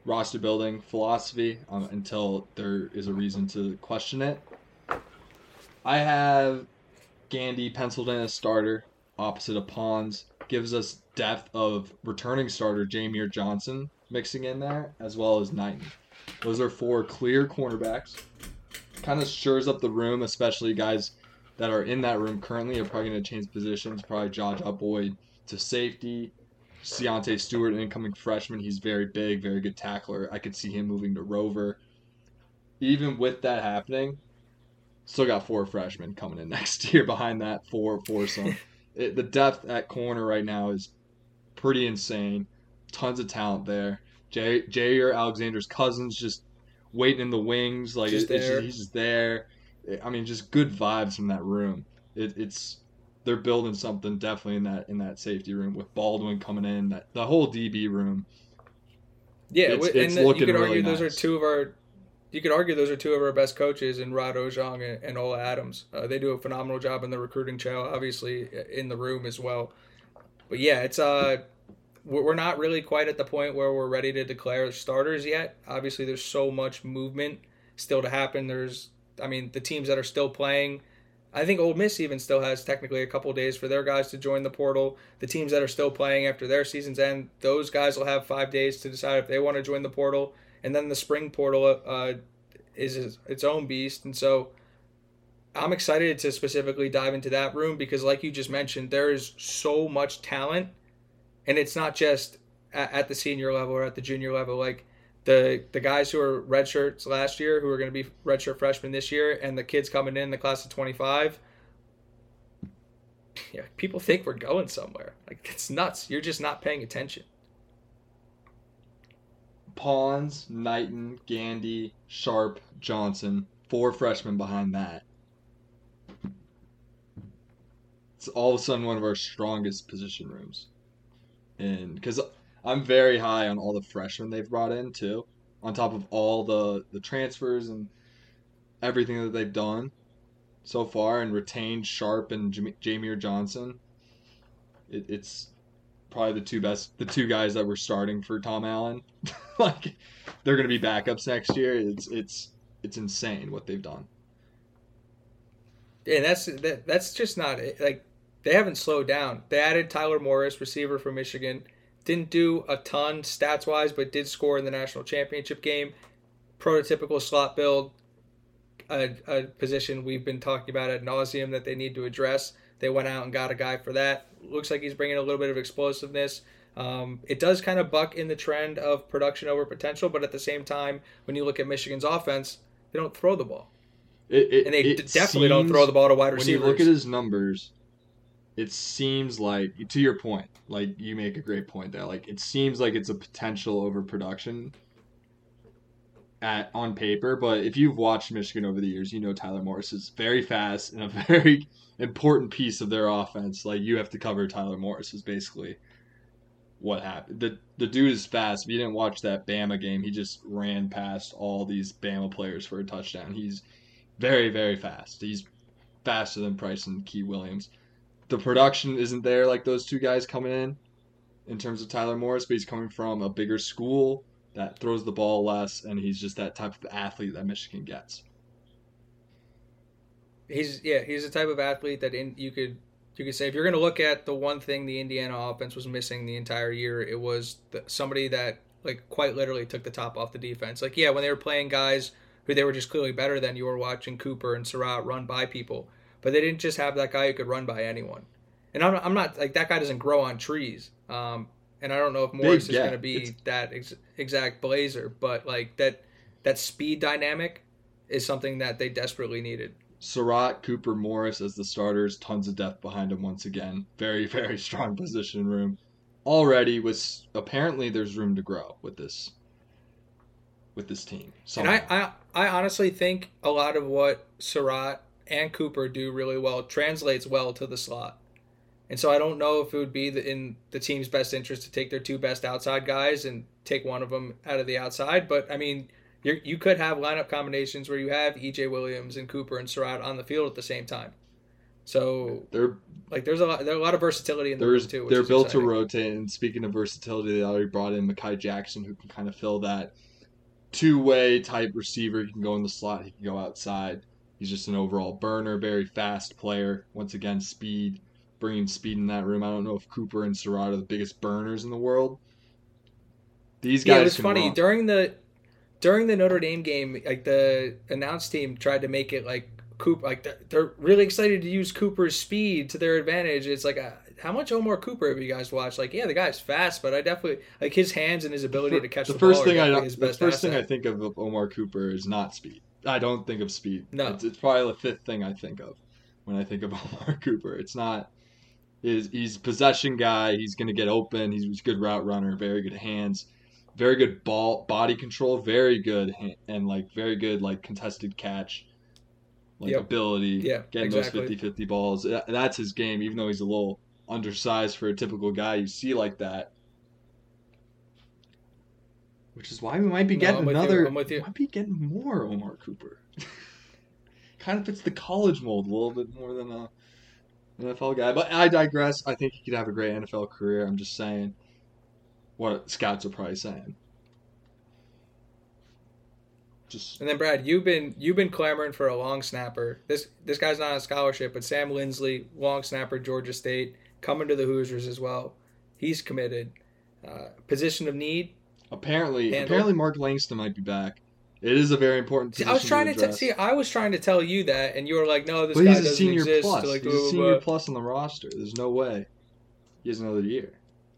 roster building philosophy um, until there is a reason to question it. I have Gandy penciled in as starter opposite of Pons. Gives us depth of returning starter Jameer Johnson mixing in there, as well as Knighton. Those are four clear cornerbacks. Kind of stirs up the room, especially guys that are in that room currently are probably going to change positions. Probably Jaja Boyd to safety. Deontay Stewart, an incoming freshman. He's very big, very good tackler. I could see him moving to Rover. Even with that happening, still got four freshmen coming in next year behind that four foursome. It, the depth at corner right now is pretty insane. Tons of talent there. J- Jair Alexander's Cousins just waiting in the wings. Like Just it, it's there. just, he's just there. I mean, just good vibes from that room. It, it's they're building something definitely in that in that safety room with Baldwin coming in. That the whole D B room. Yeah, It's- wi- it's and the, you looking could really argue those are nice. two of our. You could argue those are two of our best coaches in Rod Ojong and, and Ola Adams. Uh, they do a phenomenal job in the recruiting trail, obviously in the room as well. But yeah, it's uh, we're we're not really quite at the point where we're ready to declare starters yet. Obviously, there's so much movement still to happen. There's, I mean, the teams that are still playing. I think Ole Miss even still has technically a couple days for their guys to join the portal. The teams that are still playing after their seasons end, those guys will have five days to decide if they want to join the portal. And then the spring portal uh, is its own beast. And so I'm excited to specifically dive into that room because, like you just mentioned, there is so much talent. And it's not just at, at the senior level or at the junior level. Like the the guys who are redshirts last year, who are going to be redshirt freshmen this year, and the kids coming in the class of twenty-five. Yeah, people think we're going somewhere. Like, it's nuts. You're just not paying attention. Pons, Knighton, Gandy, Sharp, Johnson, four freshmen behind that. It's all of a sudden one of our strongest position rooms. And because I'm very high on all the freshmen they've brought in too, on top of all the, the transfers and everything that they've done so far and retained Sharp and Jam- Jameer Johnson. It, it's probably the two best, the two guys that were starting for Tom Allen. Like they're going to be backups next year. It's it's it's insane what they've done. And that's that, that's just not it. Like, they haven't slowed down. They added Tyler Morris, receiver from Michigan. Didn't do a ton stats wise, but did score in the national championship game. Prototypical slot build, a, a position we've been talking about ad nauseum that they need to address. They went out and got a guy for that. Looks like he's bringing a little bit of explosiveness. Um, it does kind of buck in the trend of production over potential, but at the same time, when you look at Michigan's offense, they don't throw the ball. It, it, And they it d- definitely don't seems- throw the ball to wide When receivers. you look at his numbers, it seems like, to your point, like you make a great point there. Like it seems like it's a potential overproduction at on paper, but if you've watched Michigan over the years, you know Tyler Morris is very fast and a very important piece of their offense. Like you have to cover Tyler Morris is basically what happened. The the dude is fast. If you didn't watch that Bama game, he just ran past all these Bama players for a touchdown. He's very, very fast. He's faster than Price and Key Williams. The production isn't there like those two guys coming in in terms of Tyler Morris, but he's coming from a bigger school that throws the ball less, and he's just that type of athlete that Michigan gets. He's yeah, he's the type of athlete that in, you could you could say if you're going to look at the one thing the Indiana offense was missing the entire year, it was the, somebody that like quite literally took the top off the defense. Like yeah, when they were playing guys who they were just clearly better than, you were watching Cooper and Surratt run by people, but they didn't just have that guy who could run by anyone. And I'm I'm not like that guy doesn't grow on trees. Um, and I don't know if Morris Big, is yeah. going to be It's- that ex- exact blazer, but like that that speed dynamic is something that they desperately needed. Surratt, Cooper, Morris as the starters, tons of depth behind him once again. Very, very strong position room. Already was apparently there's room to grow with this with this team. And I, somehow. I, I honestly think a lot of what Surratt and Cooper do really well translates well to the slot. And so I don't know if it would be the, in the team's best interest to take their two best outside guys and take one of them out of the outside. But, I mean, you you could have lineup combinations where you have E J Williams and Cooper and Surratt on the field at the same time. So They're like there's a lot there's a lot of versatility in the there's room too. Which they're is built exciting. to rotate. And speaking of versatility, they already brought in Mekhi Jackson, who can kind of fill that two-way type receiver. He can go in the slot. He can go outside. He's just an overall burner, very fast player. Once again, speed, bringing speed in that room. I don't know if Cooper and Serrata are the biggest burners in the world. These guys Yeah, it was can funny run. during the during the Notre Dame game. Like the announce team tried to make it like Cooper, like they're, they're really excited to use Cooper's speed to their advantage. It's like, a, how much Omar Cooper have you guys watched? Like, yeah, the guy's fast, but I definitely like his hands and his ability to catch the, the first ball. thing I are his the best first thing I asset. think of of Omar Cooper is not speed. I don't think of speed. No. It's, it's probably the fifth thing I think of when I think of Omar Cooper. It's not. He's, he's a possession guy. He's going to get open. He's, he's a good route runner. Very good hands. Very good ball body control. Very good and like very good like contested catch. Like Yep. ability. Yeah, Getting exactly. those fifty-fifty balls. That, that's his game. Even though he's a little undersized for a typical guy, you see like that. Which is why we might be No, getting I'm with you. another. I'm with you. Might be getting more Omar Cooper. Kind of fits the college mold a little bit more than a N F L guy. But I digress. I think he could have a great N F L career. I'm just saying what scouts are probably saying. Just And then Brad, you've been you've been clamoring for a long snapper. This this guy's not on a scholarship, but Sam Lindsley, long snapper, Georgia State, coming to the Hoosiers as well. He's committed. Uh, position of need. apparently, Handle. apparently Mark Langston might be back. It is a very important See, position I was trying to, address. t- see. I was trying to tell you that, and you were like, "No, this But guy he's a doesn't senior exist." plus. Like, he's blah, a blah, senior blah. plus on the roster. There's no way he has another year.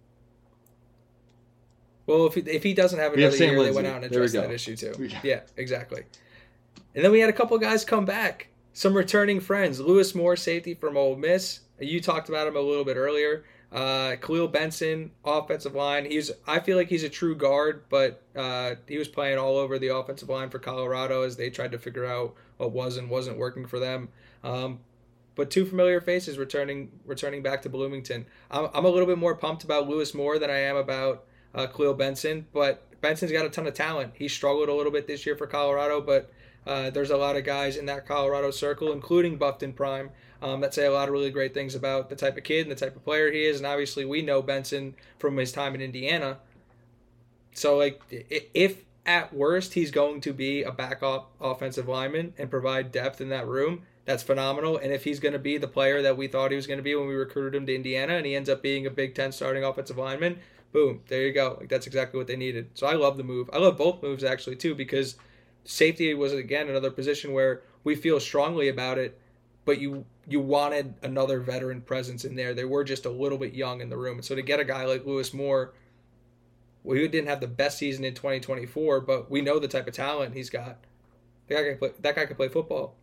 Well, if he, if he doesn't have We have another Sam year, they Lindsay. went out and There we addressed go. that issue too. We got- Yeah, exactly. And then we had a couple guys come back. Some returning friends. Lewis Moore, safety from Ole Miss. You talked about him a little bit earlier. Uh, Khalil Benson, offensive line. He's I feel like he's a true guard, but uh, he was playing all over the offensive line for Colorado as they tried to figure out what was and wasn't working for them. Um, but two familiar faces returning returning back to Bloomington. I'm, I'm a little bit more pumped about Lewis Moore than I am about uh, Khalil Benson, but Benson's got a ton of talent. He struggled a little bit this year for Colorado, but uh, there's a lot of guys in that Colorado circle, including Buffton Prime, um, that say a lot of really great things about the type of kid and the type of player he is. And obviously, we know Benson from his time in Indiana. So, like, if at worst he's going to be a backup offensive lineman and provide depth in that room, that's phenomenal. And if he's going to be the player that we thought he was going to be when we recruited him to Indiana, and he ends up being a Big Ten starting offensive lineman, boom, there you go. Like, that's exactly what they needed. So I love the move. I love both moves actually too, because safety was again another position where we feel strongly about it, but you you wanted another veteran presence in there. They were just a little bit young in the room, and so to get a guy like Lewis Moore, well, he didn't have the best season in twenty twenty-four, but we know the type of talent he's got. That guy can play, that guy can play football.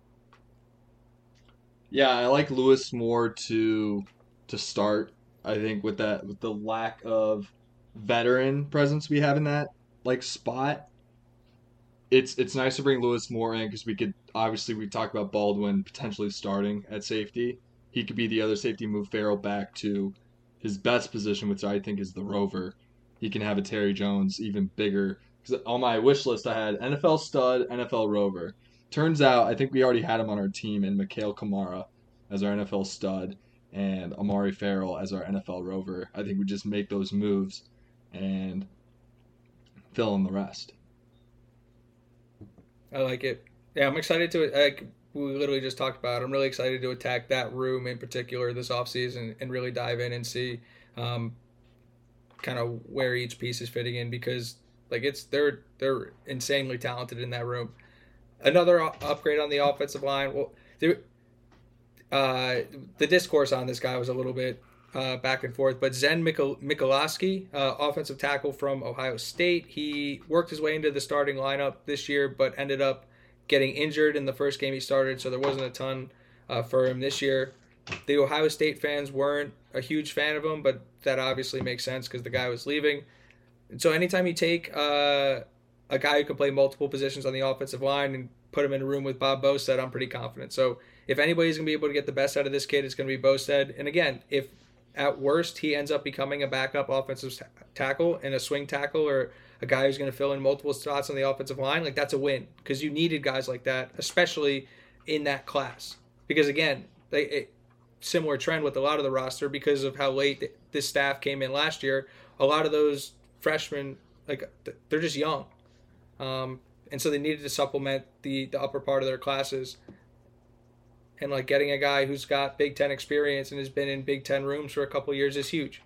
Yeah, I like Lewis Moore to to start. I think with that with the lack of veteran presence we have in that like spot, it's it's nice to bring Lewis Moore in because we could obviously we talked about Baldwin potentially starting at safety. He could be the other safety, move Farrell back to his best position, which I think is the rover. He can have a Terry Jones even bigger. Because on my wish list I had N F L stud, N F L rover. Turns out I think we already had him on our team in Mikhail Kamara as our N F L stud and Amari Farrell as our N F L rover. I think we just make those moves and fill in the rest. I like it. Yeah, I'm excited to. Like, we literally just talked about it. I'm really excited to attack that room in particular this offseason and really dive in and see um, kind of where each piece is fitting in, because like it's they're they're insanely talented in that room. Another upgrade on the offensive line. Well, there, uh, the discourse on this guy was a little bit uh, back and forth, but Zen Mikul- Mikulasky, uh, offensive tackle from Ohio State, he worked his way into the starting lineup this year, but ended up getting injured in the first game he started, so there wasn't a ton uh, for him this year. The Ohio State fans weren't a huge fan of him, but that obviously makes sense because the guy was leaving. And so anytime you take uh, a guy who can play multiple positions on the offensive line and put him in a room with Bob Bostad, I'm pretty confident. So if anybody's going to be able to get the best out of this kid, it's going to be Bostad. And again, if at worst he ends up becoming a backup offensive tackle and a swing tackle or a guy who's going to fill in multiple spots on the offensive line, like that's a win because you needed guys like that, especially in that class. Because again, They, it, similar trend with a lot of the roster because of how late this staff came in last year. A lot of those freshmen, like they're just young, um, and so they needed to supplement the the upper part of their classes. And like getting a guy who's got Big Ten experience and has been in Big Ten rooms for a couple of years is huge.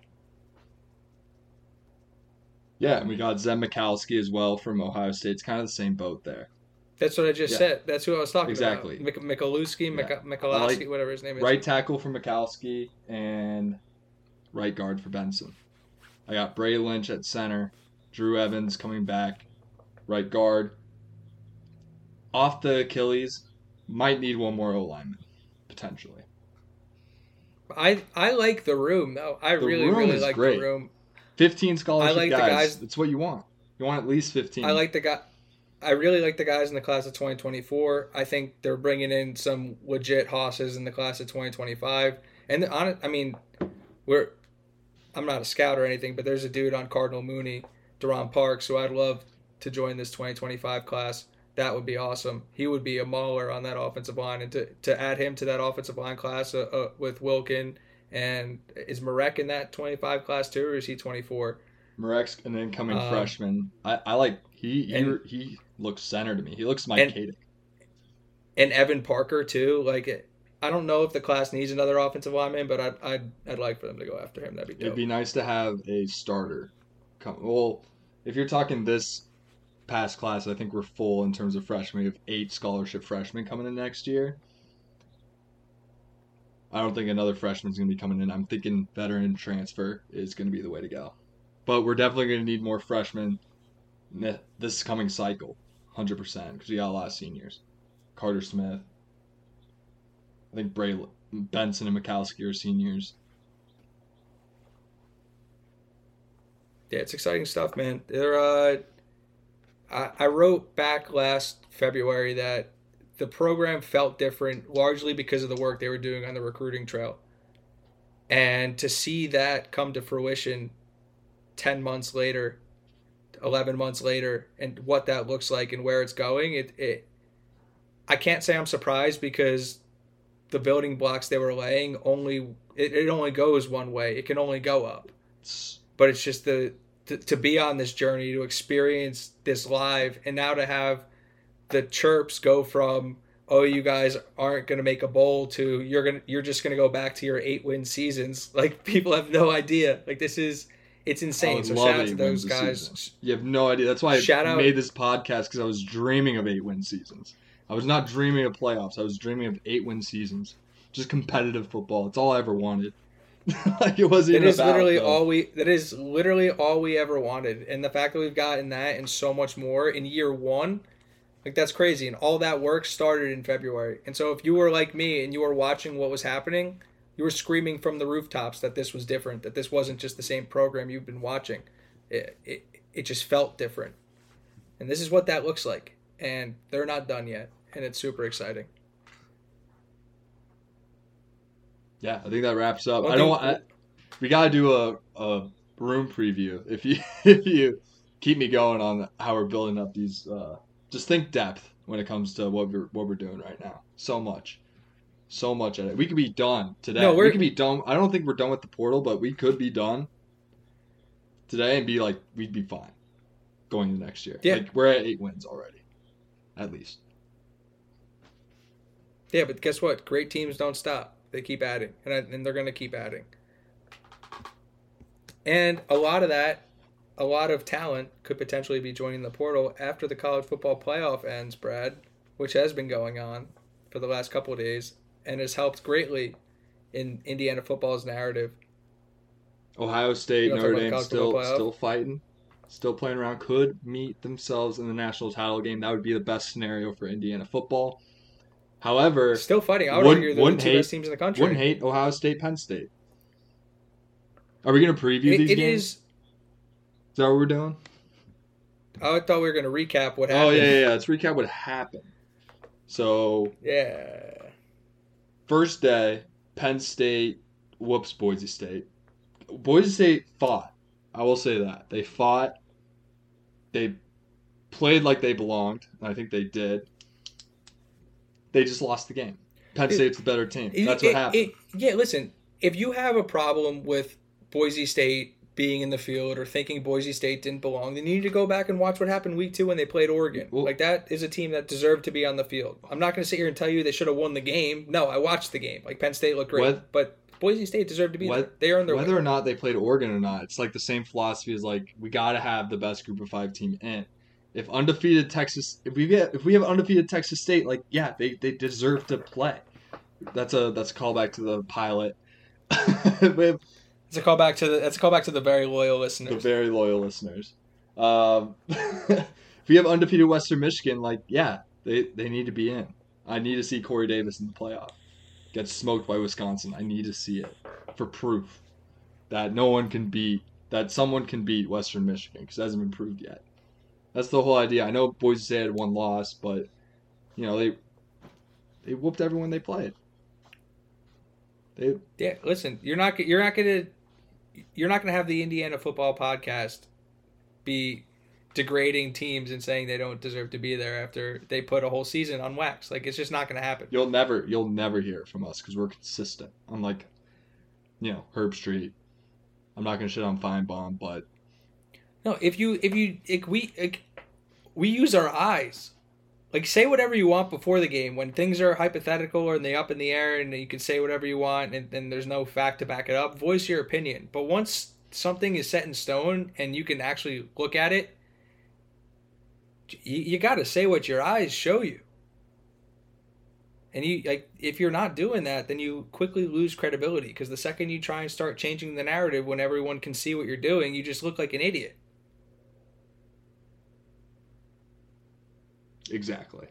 Yeah, and we got Zeb Mikowski as well from Ohio State. It's kind of the same boat there. That's what I just yeah. said. That's who I was talking exactly. about. Exactly. Mik- Michalowski, yeah. Mik- Michalowski, like whatever his name is. Right tackle for Mikowski and right guard for Benson. I got Bray Lynch at center. Drew Evans coming back. Right guard. Off the Achilles. Might need one more O-lineman, potentially. I I like the room, though. I the really, room really is like great. the room. fifteen scholarship I like guys. The guys. That's what you want. You want at least fifteen. I like the guy. I really like the guys in the class of twenty twenty-four. I think they're bringing in some legit hosses in the class of twenty twenty-five. And on, I mean, we're. I'm not a scout or anything, but there's a dude on Cardinal Mooney, Deron Parks, who I'd love to join this twenty twenty-five class. That would be awesome. He would be a mauler on that offensive line, and to, to add him to that offensive line class uh, uh, with Wilkin, and is Marek in that twenty-five class too, or is he twenty-four? Marek's an incoming um, freshman. I, I like he he, and, he looks center to me. He looks Mike and, Kadick. And Evan Parker too. Like I don't know if the class needs another offensive lineman, but I'd I'd, I'd like for them to go after him. That'd be dope. It'd be nice to have a starter. Come, well, if you're talking this past class, I think we're full in terms of freshmen. We have eight scholarship freshmen coming in next year. I don't think another freshman's going to be coming in. I'm thinking veteran transfer is going to be the way to go. But we're definitely going to need more freshmen this coming cycle, one hundred percent, because we got a lot of seniors. Carter Smith. I think Bray, Benson and Mikowski are seniors. Yeah, it's exciting stuff, man. They're, uh, I, I wrote back last February that the program felt different largely because of the work they were doing on the recruiting trail. And to see that come to fruition ten months later, eleven months later, and what that looks like and where it's going, it, it I can't say I'm surprised because the building blocks they were laying only it, it only goes one way. It can only go up. But it's just the to, to be on this journey, to experience this live, and now to have the chirps go from, oh, you guys aren't going to make a bowl, to you're going to you're just going to go back to your eight win seasons. Like, people have no idea. Like, this is it's insane. So shout out to those guys. Season. You have no idea. That's why shout I out. made this podcast, because I was dreaming of eight win seasons. I was not dreaming of playoffs. I was dreaming of eight win seasons. Just competitive football. It's all I ever wanted. Like, it wasn't even That is about, literally though. all we. That is literally all we ever wanted, and the fact that we've gotten that and so much more in year one, like, that's crazy. And all that work started in February. And so if you were like me and you were watching what was happening, you were screaming from the rooftops that this was different, that this wasn't just the same program you've been watching. It it, it just felt different, and this is what that looks like. And they're not done yet, and it's super exciting. Yeah, I think that wraps up. One I don't. thing- Want, I, we gotta do a, a room preview if you if you keep me going on how we're building up these. Uh, just think depth when it comes to what we're what we're doing right now. So much, so much at it. We could be done today. No, we're- we could be done. I don't think we're done with the portal, but we could be done today and be like, we'd be fine going into next year. Yeah. Like, we're at eight wins already, at least. Yeah, but guess what? Great teams don't stop. They keep adding, and, I, and they're going to keep adding. And a lot of that, a lot of talent could potentially be joining the portal after the college football playoff ends, Brad, which has been going on for the last couple of days and has helped greatly in Indiana football's narrative. Ohio State, You know, Notre talking Dame about college still football playoff? still fighting, still playing around. Could meet themselves in the national title game. That would be the best scenario for Indiana football. However, Still fighting. I would Wouldn't- argue they're the wouldn't two hate- best teams in the country. wouldn't hate Ohio State, Penn State. Are we going to preview It, these it games? is. Is that what we're doing? I thought we were going to recap what Oh, happened. yeah, yeah, yeah. Let's recap what happened. So, Yeah. first day, Penn State whoops Boise State. Boise State fought. I will say that. They fought. They played like they belonged. And I think they did. They just lost the game. Penn Dude, State's the better team. it- That's what it- happened. it- yeah, listen, if you have a problem with Boise State being in the field or thinking Boise State didn't belong, then you need to go back and watch what happened week two when they played Oregon. Well- like, that is a team that deserved to be on the field. I'm not going to sit here and tell you they should have won the game. No, I watched the game. Like, Penn State looked great. Whether- but Boise State deserved to be Whether- there. They earned their Whether way. or not they played Oregon or not, it's like the same philosophy as like we got to have the best group of five team in. If undefeated Texas, if we get if we have undefeated Texas State, like yeah, they, they deserve to play. That's a that's a callback to the pilot. We have It's a callback to the. That's a callback to the very loyal the listeners. very loyal listeners. Um, if we have undefeated Western Michigan, like yeah, they they need to be in. I need to see Corey Davis in the playoff. Get smoked by Wisconsin. I need to see it for proof that no one can beat that someone can beat Western Michigan because it hasn't been proved yet. That's the whole idea. I know Boise State had one loss, but you know they they whooped everyone they played. They Yeah, listen, you're not you're not gonna you're not gonna have the Indiana football podcast be degrading teams and saying they don't deserve to be there after they put a whole season on wax. Like, it's just not gonna happen. you'll never you'll never hear it from us because we're consistent. Unlike you know Herb Street. I'm not gonna shit on Feinbaum, but No, if you if you if we like, we use our eyes. Like, say whatever you want before the game when things are hypothetical or they up in the air and you can say whatever you want and, and there's no fact to back it up. Voice your opinion. But once something is set in stone and you can actually look at it, you, you got to say what your eyes show you. And you like if you're not doing that, then you quickly lose credibility because the second you try and start changing the narrative when everyone can see what you're doing, you just look like an idiot. exactly.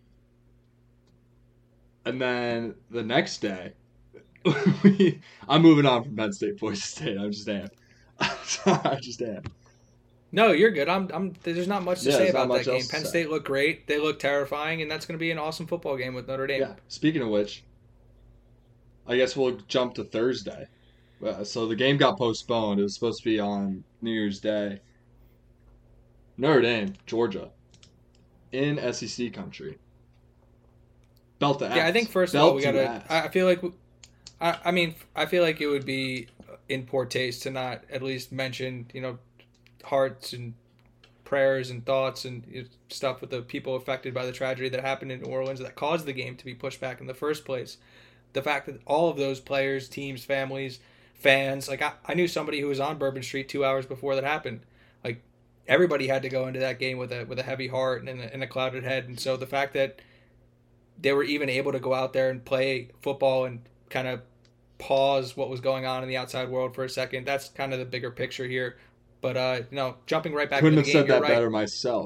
And then the next day, we, I'm moving on from Penn State, Boise State. I'm just am. I just am. No, you're good. I'm. I'm. There's not much to Yeah, say there's not about that much game. else to Penn say. State looked great. They look terrifying, and that's going to be an awesome football game with Notre Dame. Yeah. Speaking of which, I guess we'll jump to Thursday. Uh, so the game got postponed. It was supposed to be on New Year's Day. Notre Dame, Georgia, in S E C country. Belt the ass. Yeah, I think first of Belt all we to gotta. ass. I I feel like, we- I, I mean, I feel like it would be in poor taste to not at least mention, you know, hearts and prayers and thoughts and you know, stuff with the people affected by the tragedy that happened in New Orleans that caused the game to be pushed back in the first place. The fact that all of those players, teams, families, fans, like I, I knew somebody who was on Bourbon Street two hours before that happened. Like everybody had to go into that game with a with a heavy heart and a, and a clouded head, and so the fact that they were even able to go out there and play football and kind of pause what was going on in the outside world for a second. That's kind of the bigger picture here. But, uh, you know, jumping right back Couldn't into have the game, said that you're right. better myself.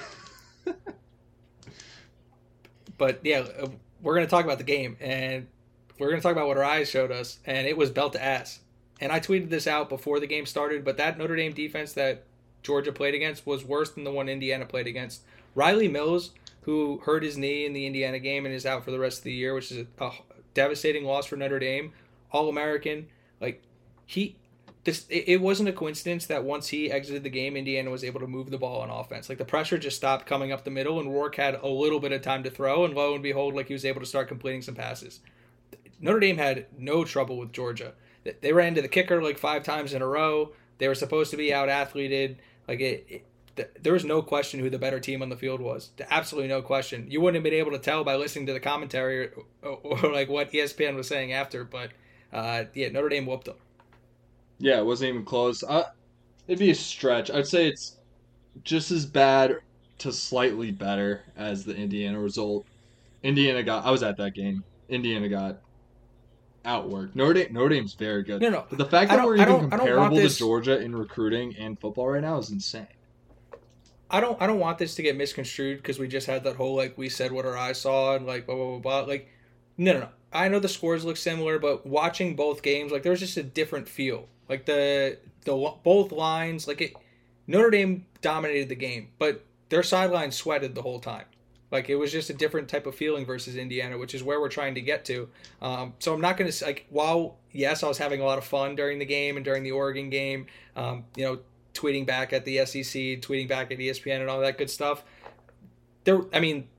But, yeah, uh, we're going to talk about the game, and we're going to talk about what our eyes showed us, and it was belt to ass. And I tweeted this out before the game started, but that Notre Dame defense that Georgia played against was worse than the one Indiana played against. Riley Mills, who hurt his knee in the Indiana game and is out for the rest of the year, which is a, a devastating loss for Notre Dame, All-American, like, he... This, it wasn't a coincidence that once he exited the game, Indiana was able to move the ball on offense. Like, the pressure just stopped coming up the middle, and Rourke had a little bit of time to throw, and lo and behold, like, he was able to start completing some passes. Notre Dame had no trouble with Georgia. They ran to the kicker like five times in a row. They were supposed to be out-athleted. Like, it, it, there was no question who the better team on the field was. Absolutely no question. You wouldn't have been able to tell by listening to the commentary or, or, or like, what E S P N was saying after, but, uh, yeah, Notre Dame whooped them. Yeah, it wasn't even close. Uh, it'd be a stretch. I'd say it's just as bad to slightly better as the Indiana result. Indiana got. I was at that game. Indiana got outworked. Notre Dame. Notre Dame's very good. No, no. But the fact I that don't- we're I even don't- I don't want comparable to this- Georgia in recruiting and football right now is insane. I don't I don't want this to get misconstrued because we just had that whole like we said what our eyes saw and like blah blah blah blah. Like no no no. I know the scores look similar, but watching both games, like there was just a different feel. Like the the both lines, like it Notre Dame dominated the game, but their sideline sweated the whole time. Like it was just a different type of feeling versus Indiana, which is where we're trying to get to. Um, so I'm not going to like while yes, I was having a lot of fun during the game and during the Oregon game. Um, you know. Tweeting back at the S E C, tweeting back at E S P N and all that good stuff. There, I mean,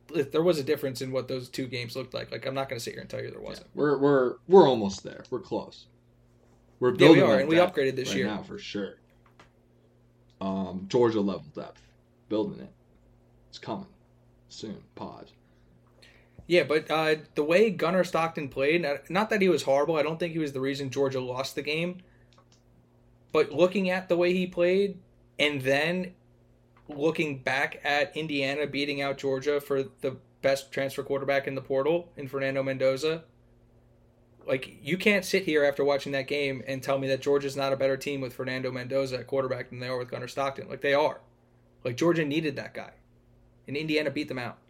there was a difference in what those two games looked like. Like, I'm not going to sit here and tell you there wasn't. Yeah, we're we're we're almost there. We're close. We're Yeah, building we are, that and we depth upgraded this right year. now for sure. Um, Georgia level depth, building it. It's coming soon. Pause. Yeah, but uh, the way Gunnar Stockton played, not that he was horrible. I don't think he was the reason Georgia lost the game. But looking at the way he played, and then looking back at Indiana beating out Georgia for the best transfer quarterback in the portal in Fernando Mendoza, like, you can't sit here after watching that game and tell me that Georgia's not a better team with Fernando Mendoza at quarterback than they are with Gunnar Stockton. Like, they are. Like, Georgia needed that guy. And Indiana beat them out.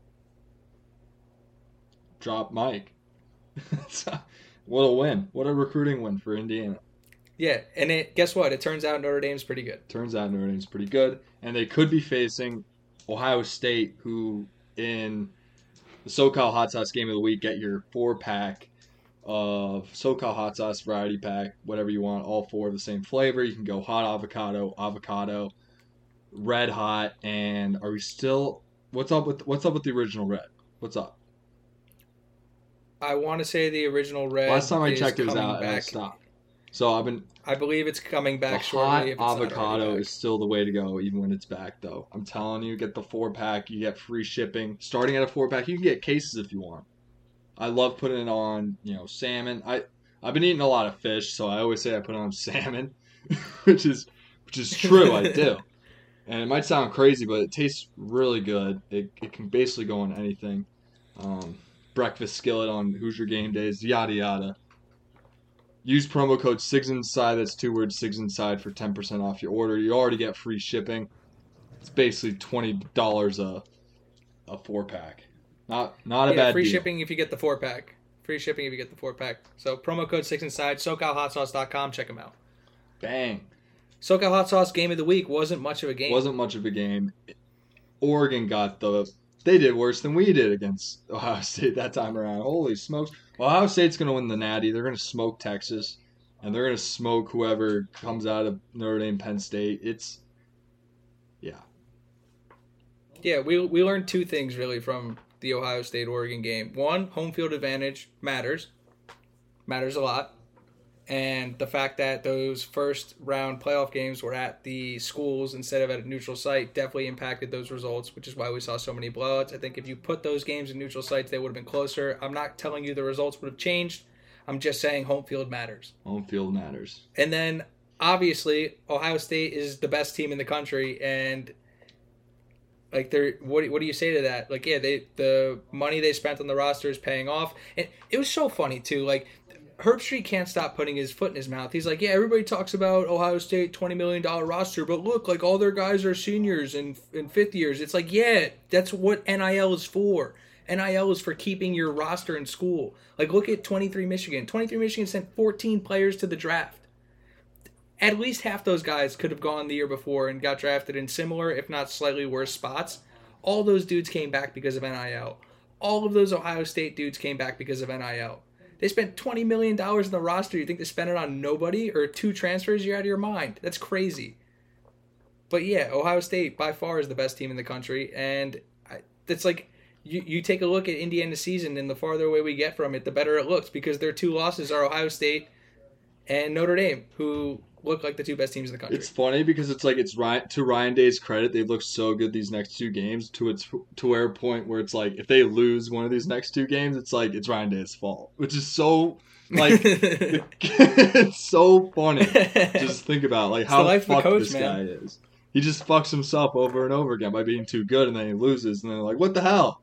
Drop Mike. What a win. What a recruiting win for Indiana. Yeah, and it, guess what? It turns out Notre Dame's pretty good. Turns out Notre Dame's pretty good. And they could be facing Ohio State, who in the SoCal Hot Sauce Game of the Week, get your four-pack of SoCal Hot Sauce variety pack, whatever you want, all four of the same flavor. You can go hot avocado, avocado, red hot, and are we still... What's up with what's up with the original red? What's up? I want to say the original red. Last time I is checked, it was coming out and I back. stopped. So I've been. I believe it's coming back The shortly. hot if it's not already avocado back. is still the way to go, even when it's back. Though I'm telling you, get the four pack. You get free shipping. Starting at a four pack, you can get cases if you want. I love putting it on, you know, salmon. I I've been eating a lot of fish, so I always say I put on salmon, which is which is true. I do. And it might sound crazy, but it tastes really good. It it can basically go on anything. Um, breakfast skillet on Hoosier game days, yada yada. Use promo code SIGSINSIDE, that's two words, SIGSINSIDE, for ten percent off your order. You already get free shipping. It's basically twenty dollars a a four-pack. Not not a yeah, bad free deal. shipping if you get the four pack. Free shipping if you get the four pack. So promo code six inside, SoCal Hot Sauce dot com. Check them out. Bang. SoCal Hot Sauce Game of the Week wasn't much of a game. Wasn't much of a game. Oregon got the... They did worse than we did against Ohio State that time around. Holy smokes. Ohio State's going to win the Natty. They're going to smoke Texas. And they're going to smoke whoever comes out of Notre Dame, Penn State. It's... Yeah. Yeah, we we learned two things really from the Ohio State Oregon game. One, home field advantage matters. Matters a lot. And the fact that those first round playoff games were at the schools instead of at a neutral site definitely impacted those results, which is why we saw so many blowouts. I think if you put those games in neutral sites, they would have been closer. I'm not telling you the results would have changed. I'm just saying home field matters. Home field matters. And then, obviously, Ohio State is the best team in the country, and like, they're what? What do you say to that? Like, yeah, they the money they spent on the roster is paying off, and it was so funny too. Like, Herbstreit can't stop putting his foot in his mouth. He's like, yeah, everybody talks about Ohio State twenty million dollars roster, but look, like, all their guys are seniors and and fifth years. It's like, yeah, that's what N I L is for. N I L is for keeping your roster in school. Like, look at twenty-three Michigan. twenty-three Michigan sent fourteen players to the draft. At least half those guys could have gone the year before and got drafted in similar, if not slightly worse spots. All those dudes came back because of N I L. All of those Ohio State dudes came back because of N I L. They spent twenty million dollars in the roster. You think they spent it on nobody or two transfers? You're out of your mind. That's crazy. But yeah, Ohio State by far is the best team in the country. And I, it's like, you, you take a look at Indiana's season, and the farther away we get from it, the better it looks, because their two losses are Ohio State and Notre Dame, who look like the two best teams in the country. It's funny because it's like, it's Ryan, to Ryan Day's credit, they've looked so good these next two games to its to where point where it's like, if they lose one of these next two games, it's like it's Ryan Day's fault, which is so like it's so funny. Just think about like how fucked coach, this man. guy is. He just fucks himself over and over again by being too good, and then he loses, and then they're like, what the hell?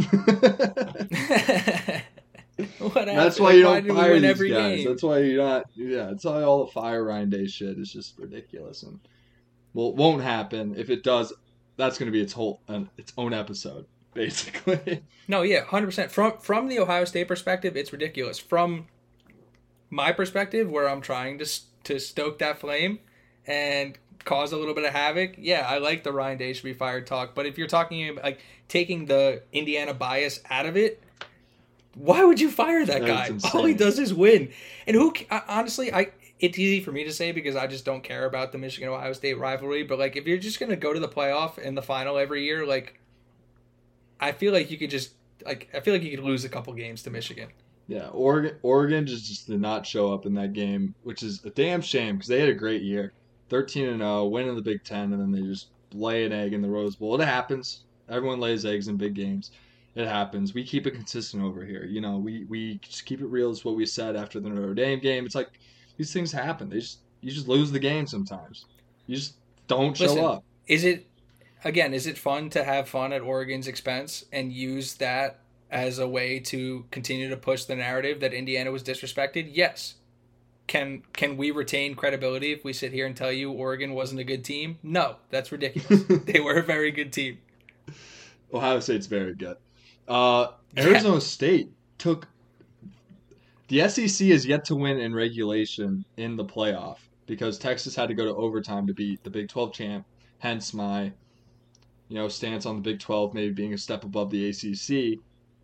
That's why you don't why fire these guys. Game? That's why you're not. Yeah, that's why all the fire Ryan Day shit is just ridiculous, and well, it won't happen. If it does, that's going to be its whole uh, its own episode, basically. No, yeah, one hundred percent. From from the Ohio State perspective, it's ridiculous. From my perspective, where I'm trying to to stoke that flame and cause a little bit of havoc, yeah, I like the Ryan Day should be fired talk. But if you're talking about like taking the Indiana bias out of it, why would you fire that guy? All he does is win. And who, honestly, I it's easy for me to say because I just don't care about the Michigan-Ohio State rivalry. But, like, if you're just going to go to the playoff and the final every year, like, I feel like you could just like I feel like you could lose a couple games to Michigan. Yeah, Oregon Oregon just, just did not show up in that game, which is a damn shame because they had a great year. thirteen and oh, winning the Big Ten, and then they just lay an egg in the Rose Bowl. It happens. Everyone lays eggs in big games. It happens. We keep it consistent over here. You know, we, we just keep it real. Is what we said after the Notre Dame game. It's like these things happen. They just you just lose the game sometimes. You just don't show Listen, up. Is it again? Is it fun to have fun at Oregon's expense and use that as a way to continue to push the narrative that Indiana was disrespected? Yes. Can can we retain credibility if we sit here and tell you Oregon wasn't a good team? No, that's ridiculous. They were a very good team. Ohio State's very good. Uh, Arizona yeah. State took the S E C is yet to win in regulation in the playoff because Texas had to go to overtime to beat the Big twelve champ. Hence my, you know, stance on the Big twelve maybe being a step above the A C C.